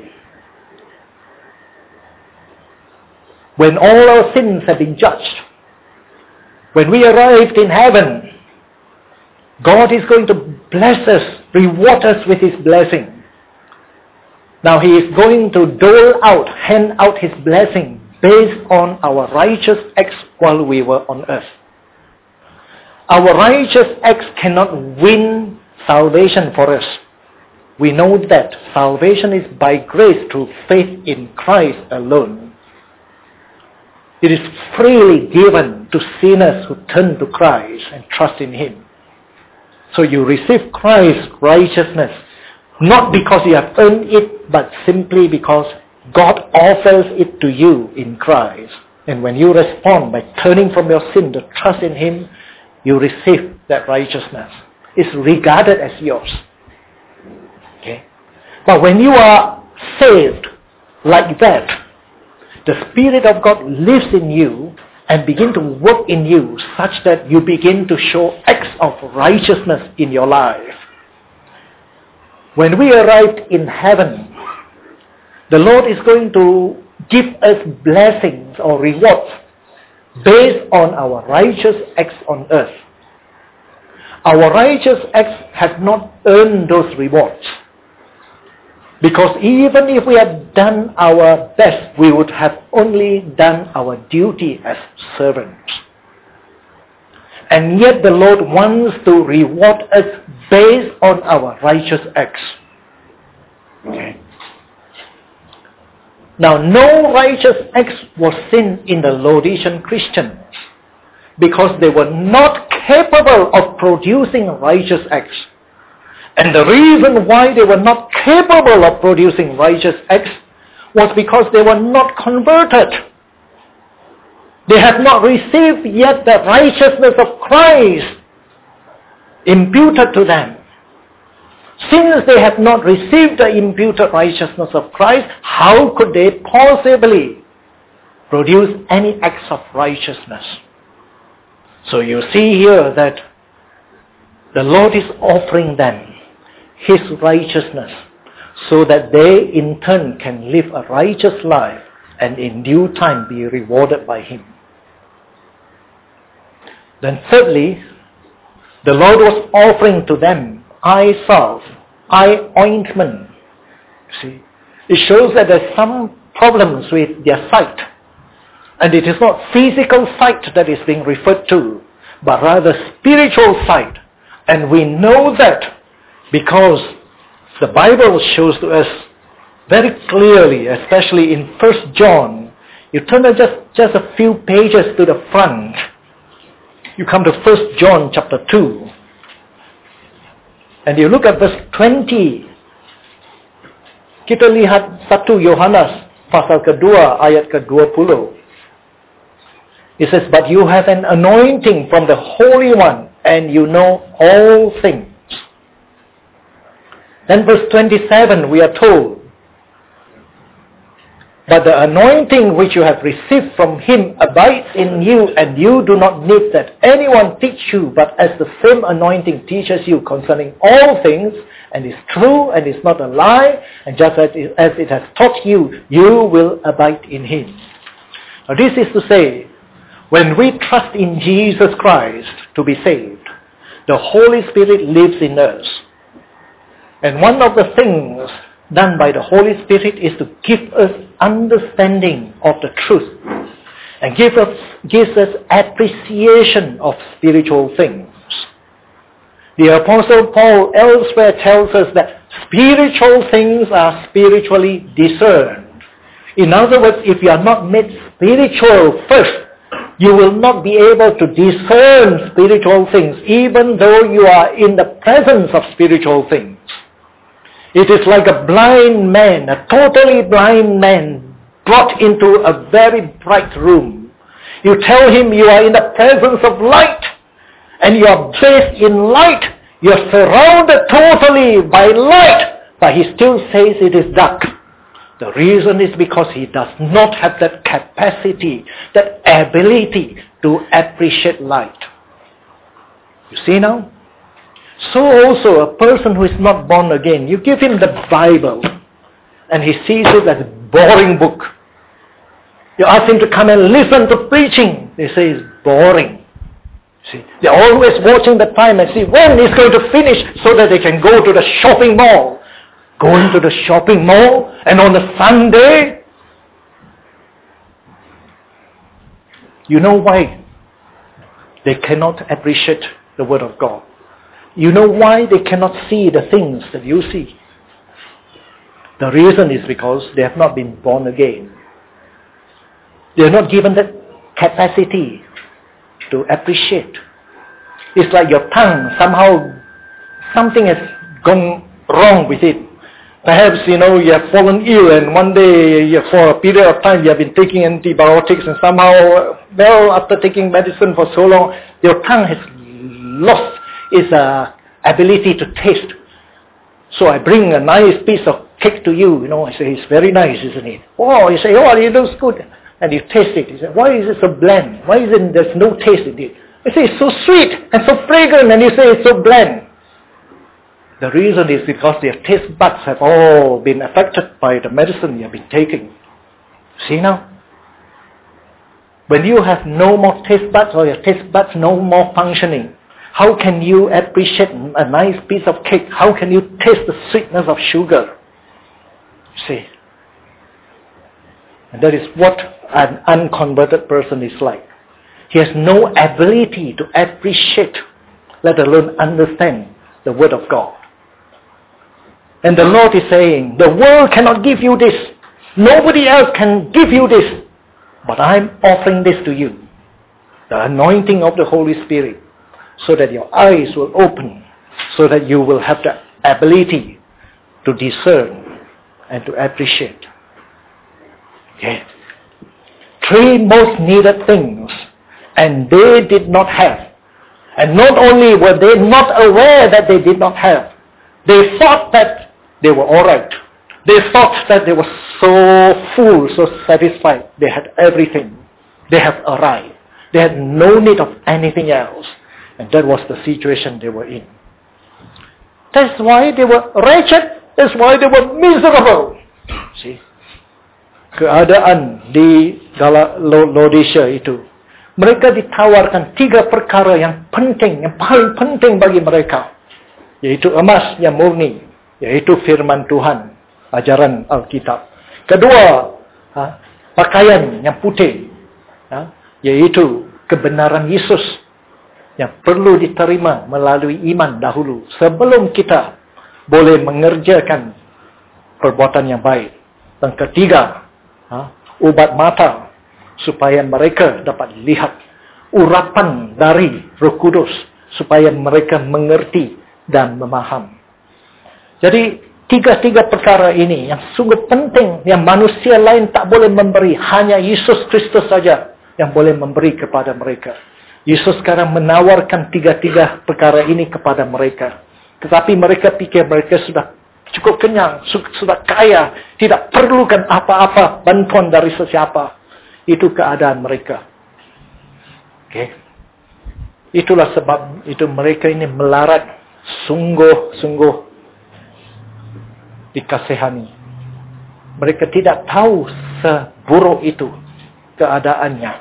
Speaker 1: when all our sins have been judged, when we arrived in heaven, God is going to bless us, reward us with His blessing. Now He is going to dole out, hand out His blessing based on our righteous acts while we were on earth. Our righteous acts cannot win salvation for us. We know that salvation is by grace through faith in Christ alone. It is freely given to sinners who turn to Christ and trust in Him. So you receive Christ's righteousness, not because you have earned it, but simply because God offers it to you in Christ. And when you respond by turning from your sin to trust in Him, you receive that righteousness. It's regarded as yours. Okay? But when you are saved like that, the Spirit of God lives in you and begin to work in you such that you begin to show acts of righteousness in your life. When we arrived in heaven, the Lord is going to give us blessings or rewards based on our righteous acts on earth. Our righteous acts have not earned those rewards. Because even if we had done our best, we would have only done our duty as servants. And yet the Lord wants to reward us based on our righteous acts. Okay. Now, no righteous acts was seen in the Laodicean Christians because they were not capable of producing righteous acts. And the reason why they were not capable of producing righteous acts was because they were not converted. They had not received yet the righteousness of Christ imputed to them. Since they have not received the imputed righteousness of Christ, how could they possibly produce any acts of righteousness? So you see here that the Lord is offering them His righteousness so that they in turn can live a righteous life and in due time be rewarded by Him. Then thirdly, the Lord was offering to them eye salve, eye ointment. See, it shows that there's some problems with their sight. And it is not physical sight that is being referred to, but rather spiritual sight. And we know that because the Bible shows to us very clearly, especially in First John. You turn just, just a few pages to the front. You come to First John chapter two. And you look at verse twenty. Kita lihat satu Yohanes pasal kedua ayat ke dua puluh. It says, but you have an anointing from the Holy One, and you know all things. Then verse twenty-seven, we are told, but the anointing which you have received from Him abides in you, and you do not need that anyone teach you, but as the same anointing teaches you concerning all things, and is true, and is not a lie, and just as it, as it has taught you, you will abide in Him. Now this is to say, when we trust in Jesus Christ to be saved, the Holy Spirit lives in us. And one of the things done by the Holy Spirit is to give us understanding of the truth and give us, gives us appreciation of spiritual things. The Apostle Paul elsewhere tells us that spiritual things are spiritually discerned. In other words, if you are not made spiritual first, you will not be able to discern spiritual things, even though you are in the presence of spiritual things. It is like a blind man, a totally blind man, brought into a very bright room. You tell him you are in the presence of light, and you are placed in light. You are surrounded totally by light, but he still says it is dark. The reason is because he does not have that capacity, that ability to appreciate light. You see now? So also a person who is not born again, you give him the Bible and he sees it as a boring book. You ask him to come and listen to preaching, they say it's boring. See, they're always watching the time and see when it's going to finish so that they can go to the shopping mall. Going to the shopping mall and on a Sunday, you know why they cannot appreciate the Word of God. You know why they cannot see the things that you see. The reason is because they have not been born again. They are not given that capacity to appreciate. It's like your tongue, somehow something has gone wrong with it. Perhaps, you know, you have fallen ill and one day, you, for a period of time, you have been taking antibiotics and somehow, well, after taking medicine for so long, your tongue has lost its uh, ability to taste. So I bring a nice piece of cake to you, you know, I say, it's very nice, isn't it? Oh, you say, oh, it looks good. And you taste it. You say, why is it so bland? Why is it there's no taste in it? You say, it's so sweet and so fragrant, and you say it's so bland. The reason is because their taste buds have all been affected by the medicine you have been taking. See now? When you have no more taste buds or your taste buds no more functioning, how can you appreciate a nice piece of cake? How can you taste the sweetness of sugar? See? And that is what an unconverted person is like. He has no ability to appreciate, let alone understand the Word of God. And the Lord is saying, the world cannot give you this. Nobody else can give you this. But I'm offering this to you. The anointing of the Holy Spirit. So that your eyes will open. So that you will have the ability to discern and to appreciate. Okay. Three most needed things. And they did not have. And not only were they not aware that they did not have. They thought that they were alright. They thought that they were so full, so satisfied. They had everything. They have arrived. They had no need of anything else. And that was the situation they were in. That's why they were wretched. That's why they were miserable. See? Keadaan di Laodicea itu. Mereka ditawarkan tiga perkara yang penting, yang paling penting bagi mereka. Yaitu emas yang murni. Yaitu firman Tuhan. Ajaran Alkitab. Kedua, ha, pakaian yang putih. Ha, yaitu kebenaran Yesus. Yang perlu diterima melalui iman dahulu. Sebelum kita boleh mengerjakan perbuatan yang baik. Dan ketiga, ha, ubat mata. Supaya mereka dapat lihat urapan dari Roh Kudus. Supaya mereka mengerti dan memaham. Jadi, tiga-tiga perkara ini yang sungguh penting. Yang manusia lain tak boleh memberi. Hanya Yesus Kristus saja yang boleh memberi kepada mereka. Yesus sekarang menawarkan tiga-tiga perkara ini kepada mereka. Tetapi mereka fikir mereka sudah cukup kenyang, sudah kaya, tidak perlukan apa-apa bantuan dari sesiapa. Itu keadaan mereka. Okay. Itulah sebab itu mereka ini melarat, sungguh-sungguh dikasihani. Mereka tidak tahu seburuk itu keadaannya.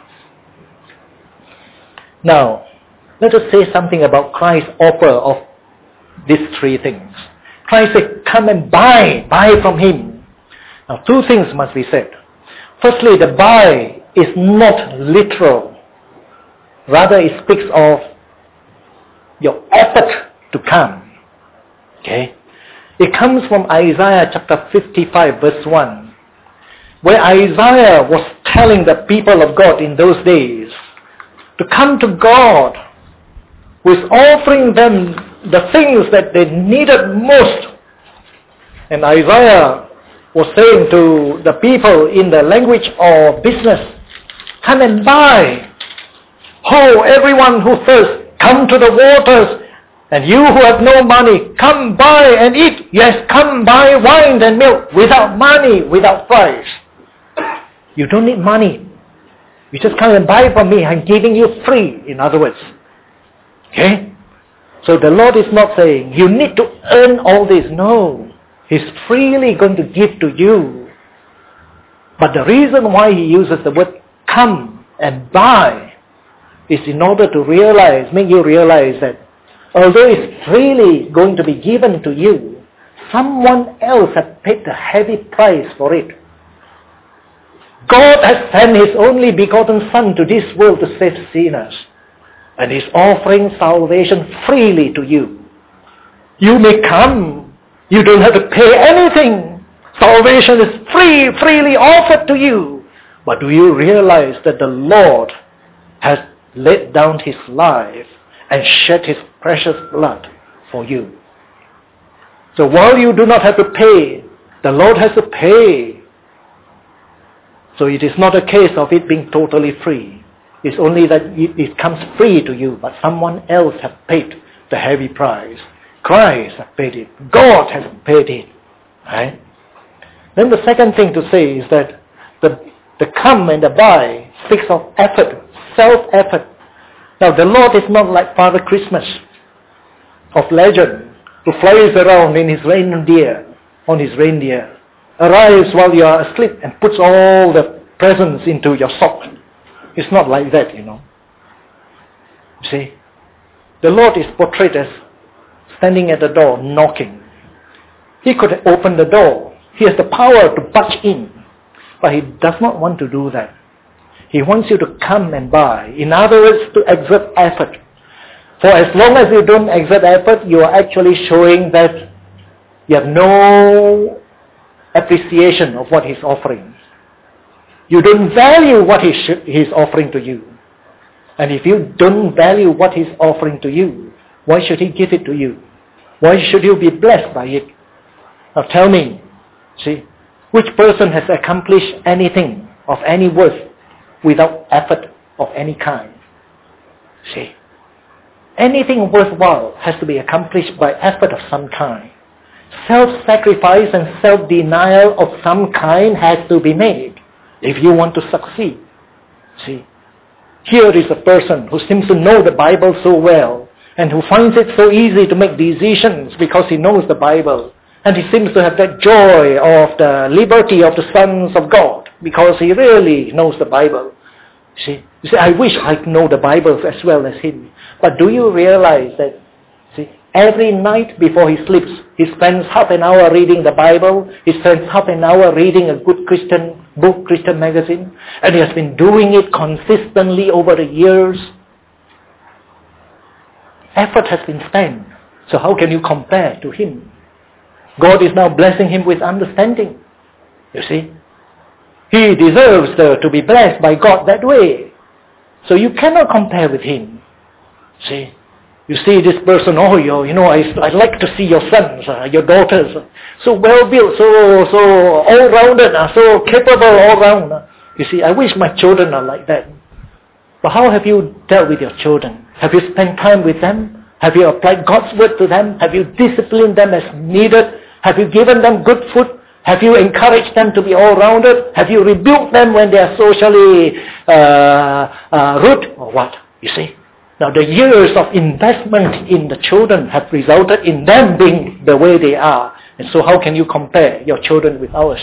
Speaker 1: Now, let us say something about Christ's offer of these three things. Christ said, come and buy, buy from Him. Now, two things must be said. Firstly, the buy is not literal. Rather, it speaks of your effort to come. Okay? It comes from Isaiah chapter fifty-five, verse one, where Isaiah was telling the people of God in those days to come to God, who is offering them the things that they needed most. And Isaiah was saying to the people in the language of business, come and buy. Oh, everyone who thirsts, come to the waters. And you who have no money, come buy and eat. Yes, come buy wine and milk without money, without price. You don't need money. You just come and buy from me. I'm giving you free, in other words. Okay? So the Lord is not saying, you need to earn all this. No. He's freely going to give to you. But the reason why He uses the word come and buy is in order to realize, make you realize that although it's freely going to be given to you, someone else has paid the heavy price for it. God has sent His only begotten Son to this world to save sinners. And He's offering salvation freely to you. You may come. You don't have to pay anything. Salvation is free, freely offered to you. But do you realize that the Lord has laid down His life and shed His precious blood for you? So while you do not have to pay, the Lord has to pay. So it is not a case of it being totally free. It's only that it comes free to you, but someone else has paid the heavy price. Christ has paid it. God has paid it. Right? Then the second thing to say is that the, the come and the buy speaks of effort, self-effort. Now the Lord is not like Father Christmas of legend, who flies around in his reindeer, on his reindeer, arrives while you are asleep and puts all the presents into your sock. It's not like that, you know. You see, the Lord is portrayed as standing at the door, knocking. He could open the door. He has the power to barge in. But He does not want to do that. He wants you to come and buy. In other words, to exert effort. For as long as you don't exert effort, you are actually showing that you have no appreciation of what he's offering. You don't value what he sh- he's offering to you. And if you don't value what he's offering to you, why should he give it to you? Why should you be blessed by it? Now tell me, see, which person has accomplished anything of any worth without effort of any kind? See, anything worthwhile has to be accomplished by effort of some kind. Self-sacrifice and self-denial of some kind has to be made if you want to succeed. See, here is a person who seems to know the Bible so well and who finds it so easy to make decisions because he knows the Bible. And he seems to have that joy of the liberty of the sons of God because he really knows the Bible. See, you say, I wish I know the Bible as well as him. But do you realize that, see, every night before he sleeps, he spends half an hour reading the Bible, he spends half an hour reading a good Christian book, Christian magazine, and he has been doing it consistently over the years. Effort has been spent. So how can you compare to him? God is now blessing him with understanding. You see? He deserves the, to be blessed by God that way. So you cannot compare with him. See? You see this person, oh, you, you know, I, I like to see your sons, uh, your daughters, uh, so well-built, so so all-rounded, uh, so capable all-round. Uh. You see, I wish my children are like that. But how have you dealt with your children? Have you spent time with them? Have you applied God's word to them? Have you disciplined them as needed? Have you given them good food? Have you encouraged them to be all-rounded? Have you rebuked them when they are socially uh, uh, rude or what? You see? Now the years of investment in the children have resulted in them being the way they are. And so how can you compare your children with ours?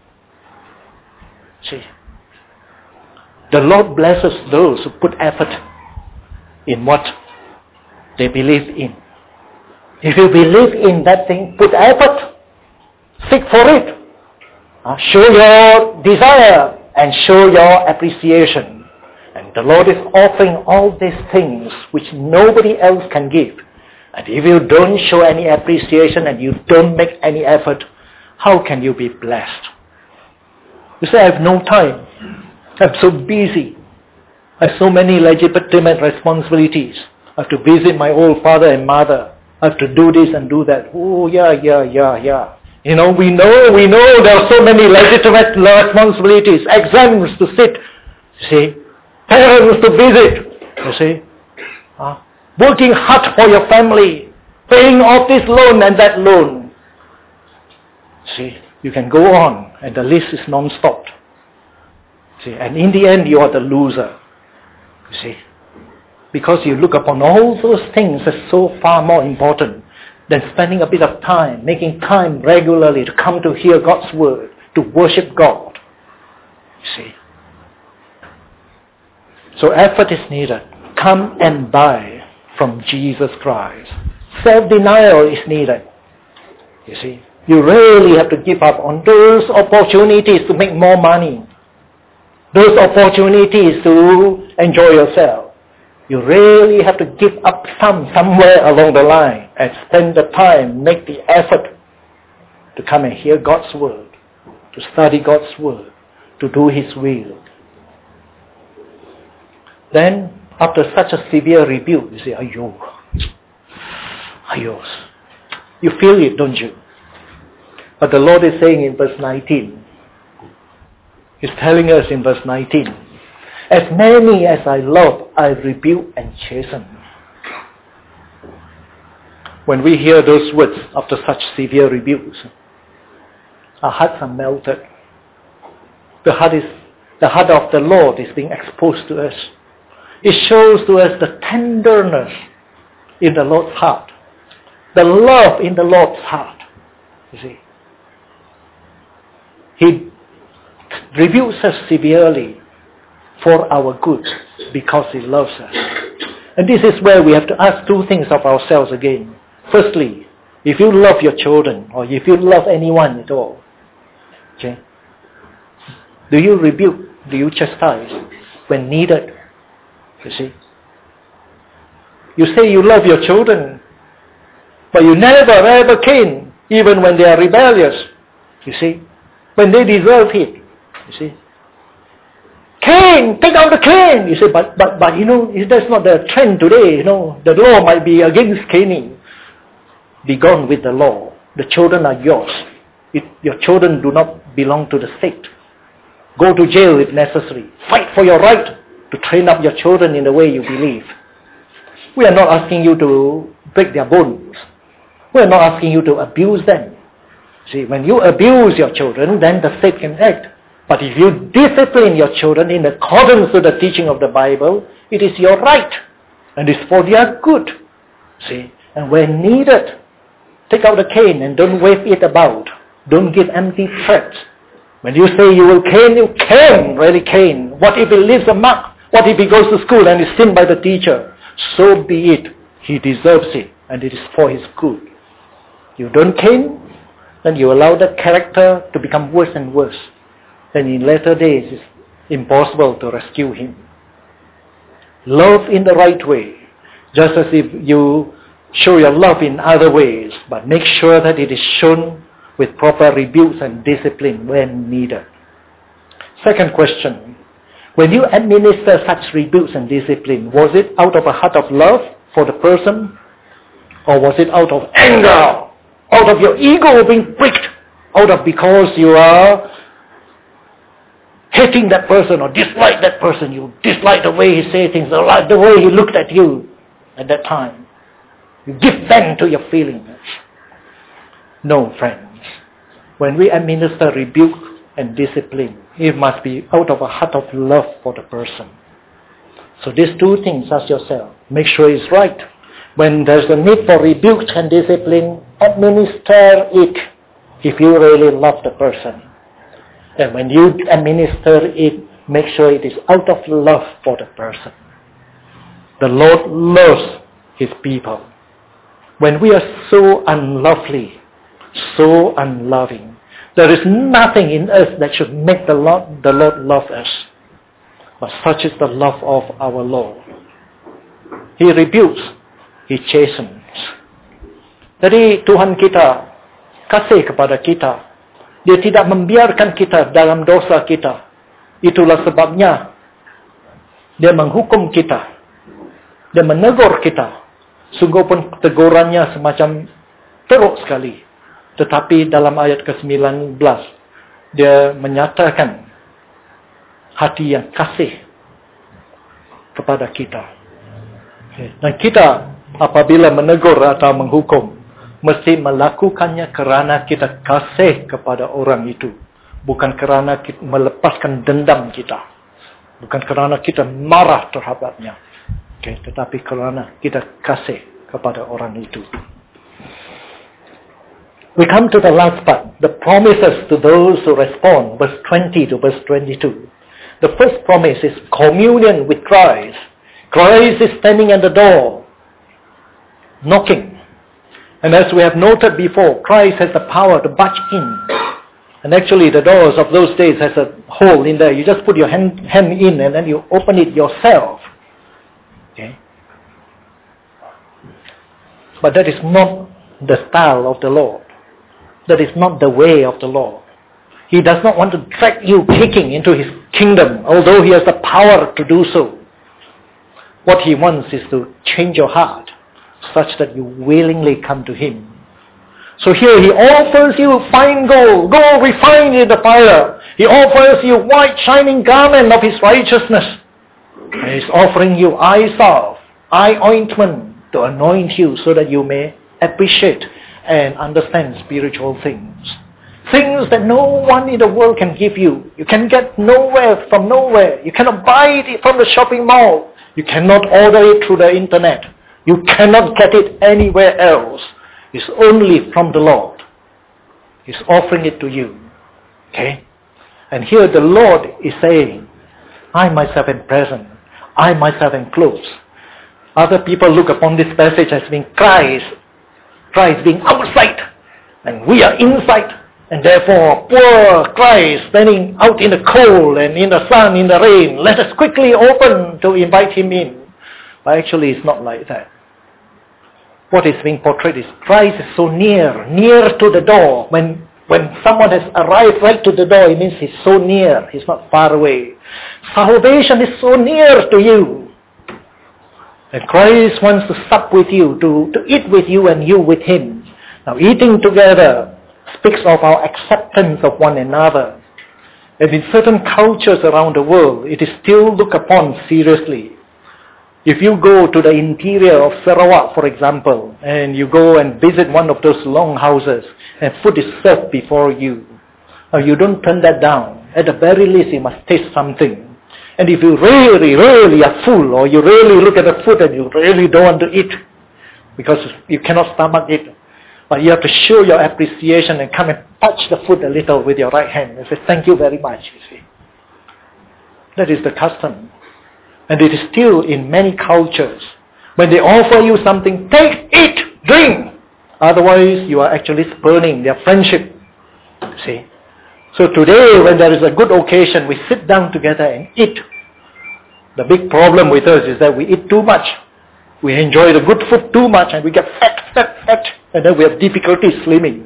Speaker 1: See? The Lord blesses those who put effort in what they believe in. If you believe in that thing, put effort. Seek for it. Uh, show your desire and show your appreciation. And the Lord is offering all these things which nobody else can give. And if you don't show any appreciation and you don't make any effort, how can you be blessed? You say, I have no time. I'm so busy. I have so many legitimate responsibilities. I have to visit my old father and mother. I have to do this and do that. Oh, yeah, yeah, yeah, yeah. You know, we know, we know there are so many legitimate responsibilities. Exams to sit. See? Parents to visit. You see? Uh, working hard for your family. Paying off this loan and that loan. See? You can go on and the list is non-stop. See? And in the end, you are the loser. You see? Because you look upon all those things as so far more important than spending a bit of time, making time regularly to come to hear God's word, to worship God. You see? So effort is needed. Come and buy from Jesus Christ. Self-denial is needed. You see? You really have to give up on those opportunities to make more money. Those opportunities to enjoy yourself. You really have to give up some somewhere along the line and spend the time, make the effort to come and hear God's word, to study God's word, to do his will. Then, after such a severe rebuke, you say, ayo, ayo. You feel it, don't you? But the Lord is saying in verse nineteen, He's telling us in verse nineteen, as many as I love, I rebuke and chasten. When we hear those words after such severe rebukes, our hearts are melted. The heart is, the heart of the Lord is being exposed to us. It shows to us the tenderness in the Lord's heart, the love in the Lord's heart. You see, He rebukes us severely for our good because He loves us. And this is where we have to ask two things of ourselves again. Firstly, if you love your children or if you love anyone at all, okay, do you rebuke, do you chastise when needed? You see? You say you love your children, but you never ever cane, even when they are rebellious. You see, when they deserve it. You see, cane, take out the cane. You say, but but but you know, that's not the trend today. You know, the law might be against caning. Be gone with the law. The children are yours. It, your children do not belong to the state. Go to jail if necessary. Fight for your right to train up your children in the way you believe. We are not asking you to break their bones. We are not asking you to abuse them. See, when you abuse your children, then the state can act. But if you discipline your children in accordance with the teaching of the Bible, it is your right. And it's for their good. See, and when needed, take out the cane and don't wave it about. Don't give empty threats. When you say you will cane, you can really cane. What if he leaves a mark? What if he goes to school and is seen by the teacher? So be it. He deserves it, and it is for his good. You don't cane, then you allow that character to become worse and worse. Then in later days, it's impossible to rescue him. Love in the right way, just as if you show your love in other ways, but make sure that it is shown with proper rebukes and discipline when needed. Second question, when you administer such rebukes and discipline, was it out of a heart of love for the person, or was it out of anger, out of your ego being pricked, out of because you are hating that person or dislike that person, you dislike the way he says things, or the way he looked at you at that time. You give vent to your feelings. No, friends. When we administer rebuke and discipline, it must be out of a heart of love for the person. So these two things, ask yourself. Make sure it's right. When there's a need for rebuke and discipline, administer it if you really love the person. And when you administer it, make sure it is out of love for the person. The Lord loves His people. When we are so unlovely, so unloving, there is nothing in us that should make the Lord, the Lord love us. But such is the love of our Lord. He rebukes, He chastens. Jadi Tuhan kita kasih kepada kita. Dia tidak membiarkan kita dalam dosa kita. Itulah sebabnya Dia menghukum kita. Dia menegur kita. Sungguh pun tegurannya semacam teruk sekali. Tetapi dalam ayat ke sembilan belas, dia menyatakan hati yang kasih kepada kita. Dan kita apabila menegur atau menghukum, mesti melakukannya kerana kita kasih kepada orang itu. Bukan kerana kita melepaskan dendam kita. Bukan kerana kita marah terhadapnya. Okay, tetapi kerana kita kasih kepada orang itu. We come to the last part, the promises to those who respond, verse twenty to verse twenty-two. The first promise is communion with Christ. Christ is standing at the door, knocking. And as we have noted before, Christ has the power to barge in. And actually the doors of those days has a hole in there. You just put your hand, hand in and then you open it yourself. Okay? But that is not the style of the Lord. That is not the way of the Lord. He does not want to drag you kicking into His kingdom, although He has the power to do so. What He wants is to change your heart such that you willingly come to Him. So here He offers you fine gold, gold refined in the fire. He offers you white shining garment of His righteousness. And He's offering you eye salve, eye ointment to anoint you so that you may appreciate and understand spiritual things. Things that no one in the world can give you. You can get nowhere from nowhere. You cannot buy it from the shopping mall. You cannot order it through the internet. You cannot get it anywhere else. It's only from the Lord. He's offering it to you. Okay? And here the Lord is saying, I myself am present. I myself am close. Other people look upon this passage as being Christ. Christ being outside. And we are inside. And therefore, poor Christ standing out in the cold and in the sun, in the rain. Let us quickly open to invite Him in. But actually it's not like that. what is being portrayed is Christ is so near, near to the door. When when someone has arrived right to the door, it means he's so near, he's not far away. Salvation is so near to you. And Christ wants to sup with you, to, to eat with you and you with him. Now eating together speaks of our acceptance of one another. And in certain cultures around the world, it is still looked upon seriously. If you go to the interior of Sarawak, for example, and you go and visit one of those long houses, and food is served before you, now you don't turn that down. At the very least, you must taste something. And if you really, really are full, or you really look at the food and you really don't want to eat, because you cannot stomach it, but you have to show your appreciation and come and touch the food a little with your right hand and say, thank you very much, you see. That is the custom. And it is still in many cultures. When they offer you something, take, eat, drink. Otherwise, you are actually spurning their friendship. See? So today, when there is a good occasion, we sit down together and eat. The big problem with us is that we eat too much. We enjoy the good food too much and we get fat, fat, fat. And then we have difficulty slimming.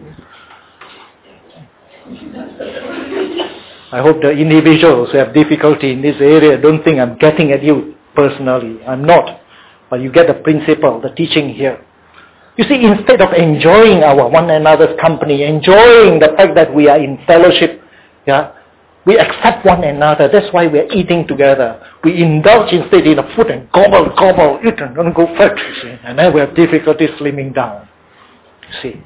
Speaker 1: I hope the individuals who have difficulty in this area don't think I'm getting at you personally. I'm not. But you get the principle, the teaching here. You see, instead of enjoying our one another's company, enjoying the fact that we are in fellowship, yeah, we accept one another. That's why we are eating together. We indulge instead in the food and gobble, gobble, eat and don't go fat. You see. And then we have difficulty slimming down. You see.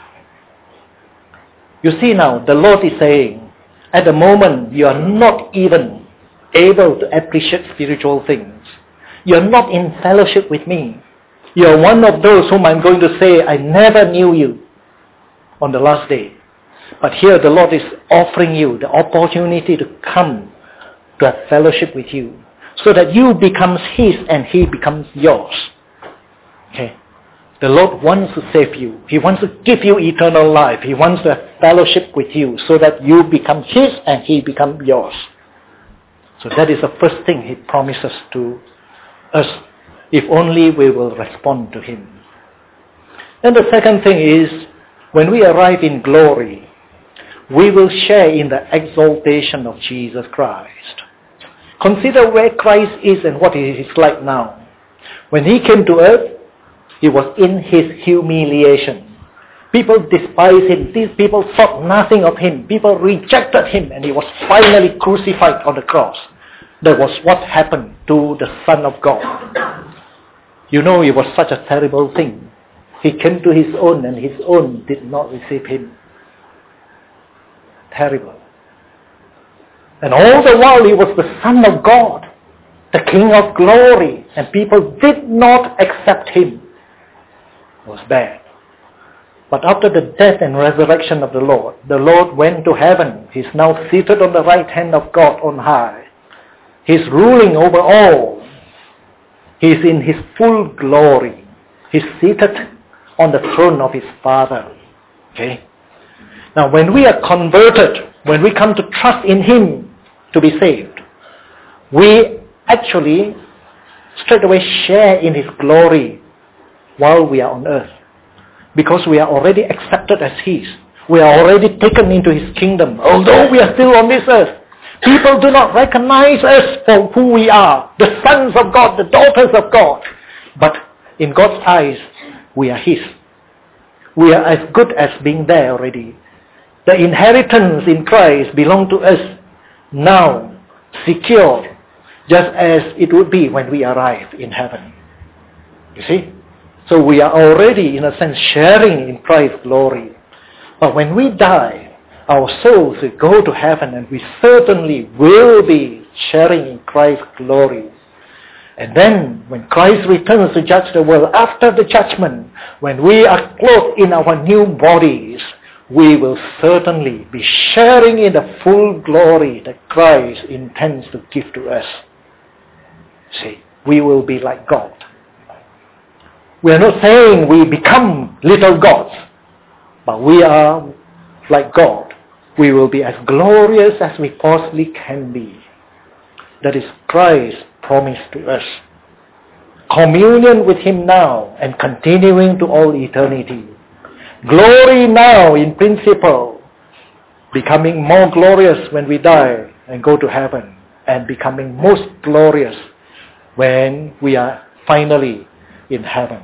Speaker 1: You see now, the Lord is saying, at the moment, you are not even able to appreciate spiritual things. You are not in fellowship with me. You are one of those whom I'm going to say, I never knew you on the last day. But here the Lord is offering you the opportunity to come to have fellowship with you, so that you becomes his and he becomes yours. Okay. The Lord wants to save you. He wants to give you eternal life. He wants to have fellowship with you so that you become his and he becomes yours. So that is the first thing he promises to us, if only we will respond to him. And the second thing is, when we arrive in glory, we will share in the exaltation of Jesus Christ. Consider where Christ is and what he is like now. When he came to earth, he was in his humiliation. People despised him. These people thought nothing of him. People rejected him, and he was finally crucified on the cross. That was what happened to the Son of God. You know, it was such a terrible thing. He came to his own, and his own did not receive him. Terrible. And all the while he was the Son of God, the King of glory, and people did not accept him. It was bad. But after the death and resurrection of the Lord, the Lord went to heaven. He's now seated on the right hand of God on high. He's ruling over all. He's in his full glory. He's seated on the throne of his Father. Okay? Now when we are converted, when we come to trust in him to be saved, we actually straight away share in his glory while we are on earth. Because we are already accepted as his. We are already taken into his kingdom. Although we are still on this earth, people do not recognize us for who we are. The sons of God, the daughters of God. But in God's eyes, we are his. We are as good as being there already. The inheritance in Christ belongs to us now, secure, just as it would be when we arrive in heaven. You see? So we are already, in a sense, sharing in Christ's glory. But when we die, our souls will go to heaven, and we certainly will be sharing in Christ's glory. And then, when Christ returns to judge the world, after the judgment, when we are clothed in our new bodies, we will certainly be sharing in the full glory that Christ intends to give to us. See, we will be like God. We are not saying we become little gods, but we are like God. We will be as glorious as we possibly can be. That is Christ's promise to us. communion with Him now and continuing to all eternity. Glory now in principle, becoming more glorious when we die and go to heaven, and becoming most glorious when we are finally in heaven.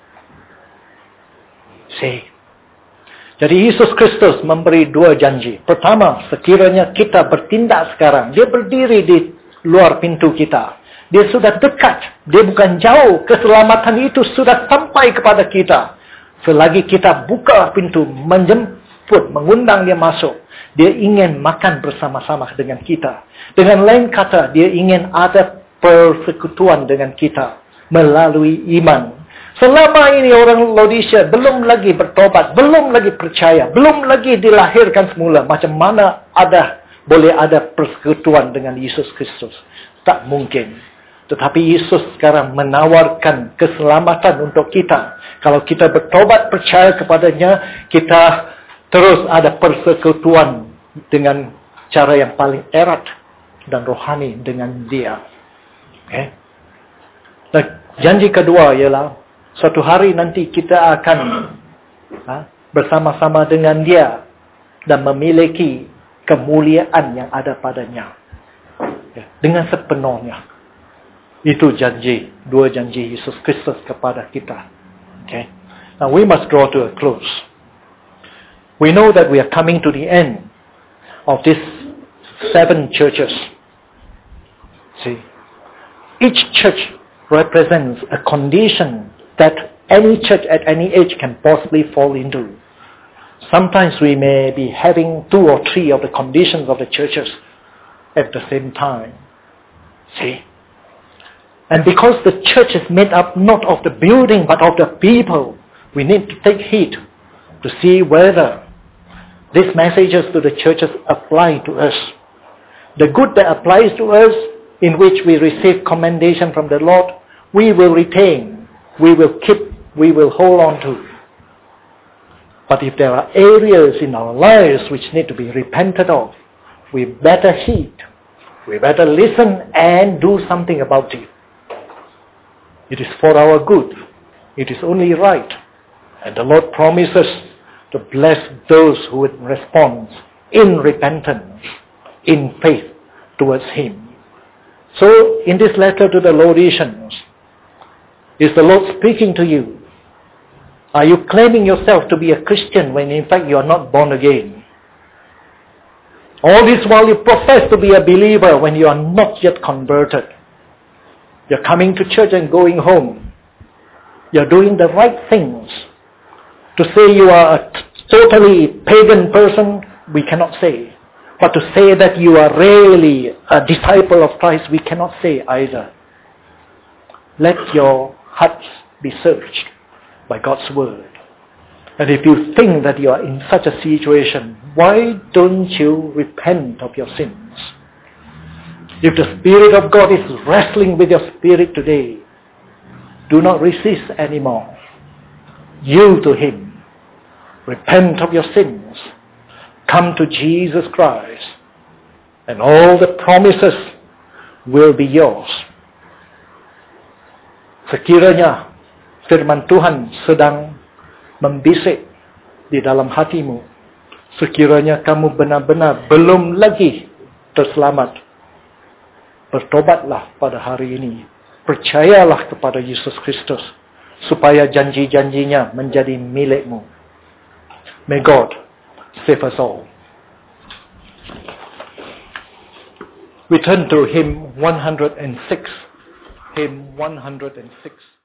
Speaker 1: See, jadi Yesus Kristus memberi dua janji. Pertama, sekiranya kita bertindak sekarang, dia berdiri di luar pintu kita. Dia sudah dekat. Dia bukan jauh. Keselamatan itu sudah sampai kepada kita. Selagi kita buka pintu, menjemput, mengundang dia masuk, dia ingin makan bersama-sama dengan kita. Dengan lain kata, dia ingin ada persekutuan dengan kita melalui iman. Selama ini orang Laodicia belum lagi bertobat, belum lagi percaya, belum lagi dilahirkan semula. Macam mana ada boleh ada persekutuan dengan Yesus Kristus? Tak mungkin. Tetapi Yesus sekarang menawarkan keselamatan untuk kita. Kalau kita bertobat, percaya kepadanya, kita terus ada persekutuan dengan cara yang paling erat dan rohani dengan dia. Okay? Dan janji kedua ialah suatu hari nanti kita akan ha, bersama-sama dengan dia dan memiliki kemuliaan yang ada padanya. Ya, dengan sepenuhnya. Itu janji, dua janji Yesus Kristus kepada kita. Okay? Now we must draw to a close. We know that we are coming to the end of these seven churches. See, each church represents a condition that any church at any age can possibly fall into. Sometimes we may be having two or three of the conditions of the churches at the same time. See? And because the church is made up not of the building but of the people, we need to take heed to see whether these messages to the churches apply to us. The good that applies to us, in which we receive commendation from the Lord, we will retain, we will keep, we will hold on to. But if there are areas in our lives which need to be repented of, we better heed, we better listen and do something about it. It is for our good. It is only right. And the Lord promises to bless those who would respond in repentance, in faith towards Him. So, in this letter to the Laodiceans, is the Lord speaking to you? Are you claiming yourself to be a Christian when in fact you are not born again? All this while you profess to be a believer when you are not yet converted. You're coming to church and going home. You're doing the right things. To say you are a totally pagan person, we cannot say. But to say that you are really a disciple of Christ, we cannot say either. Let your hearts be searched by God's word. And if you think that you are in such a situation, why don't you repent of your sins? If the Spirit of God is wrestling with your spirit today, do not resist anymore. Yield to Him. Repent of your sins. Come to Jesus Christ. And all the promises will be yours. Sekiranya firman Tuhan sedang membisik di dalam hatimu, sekiranya kamu benar-benar belum lagi terselamat, bertobatlah pada hari ini. Percayalah kepada Yesus Kristus supaya janji-janjinya menjadi milikmu. May God save us all. We turn to hymn one hundred six. Hymn one hundred six.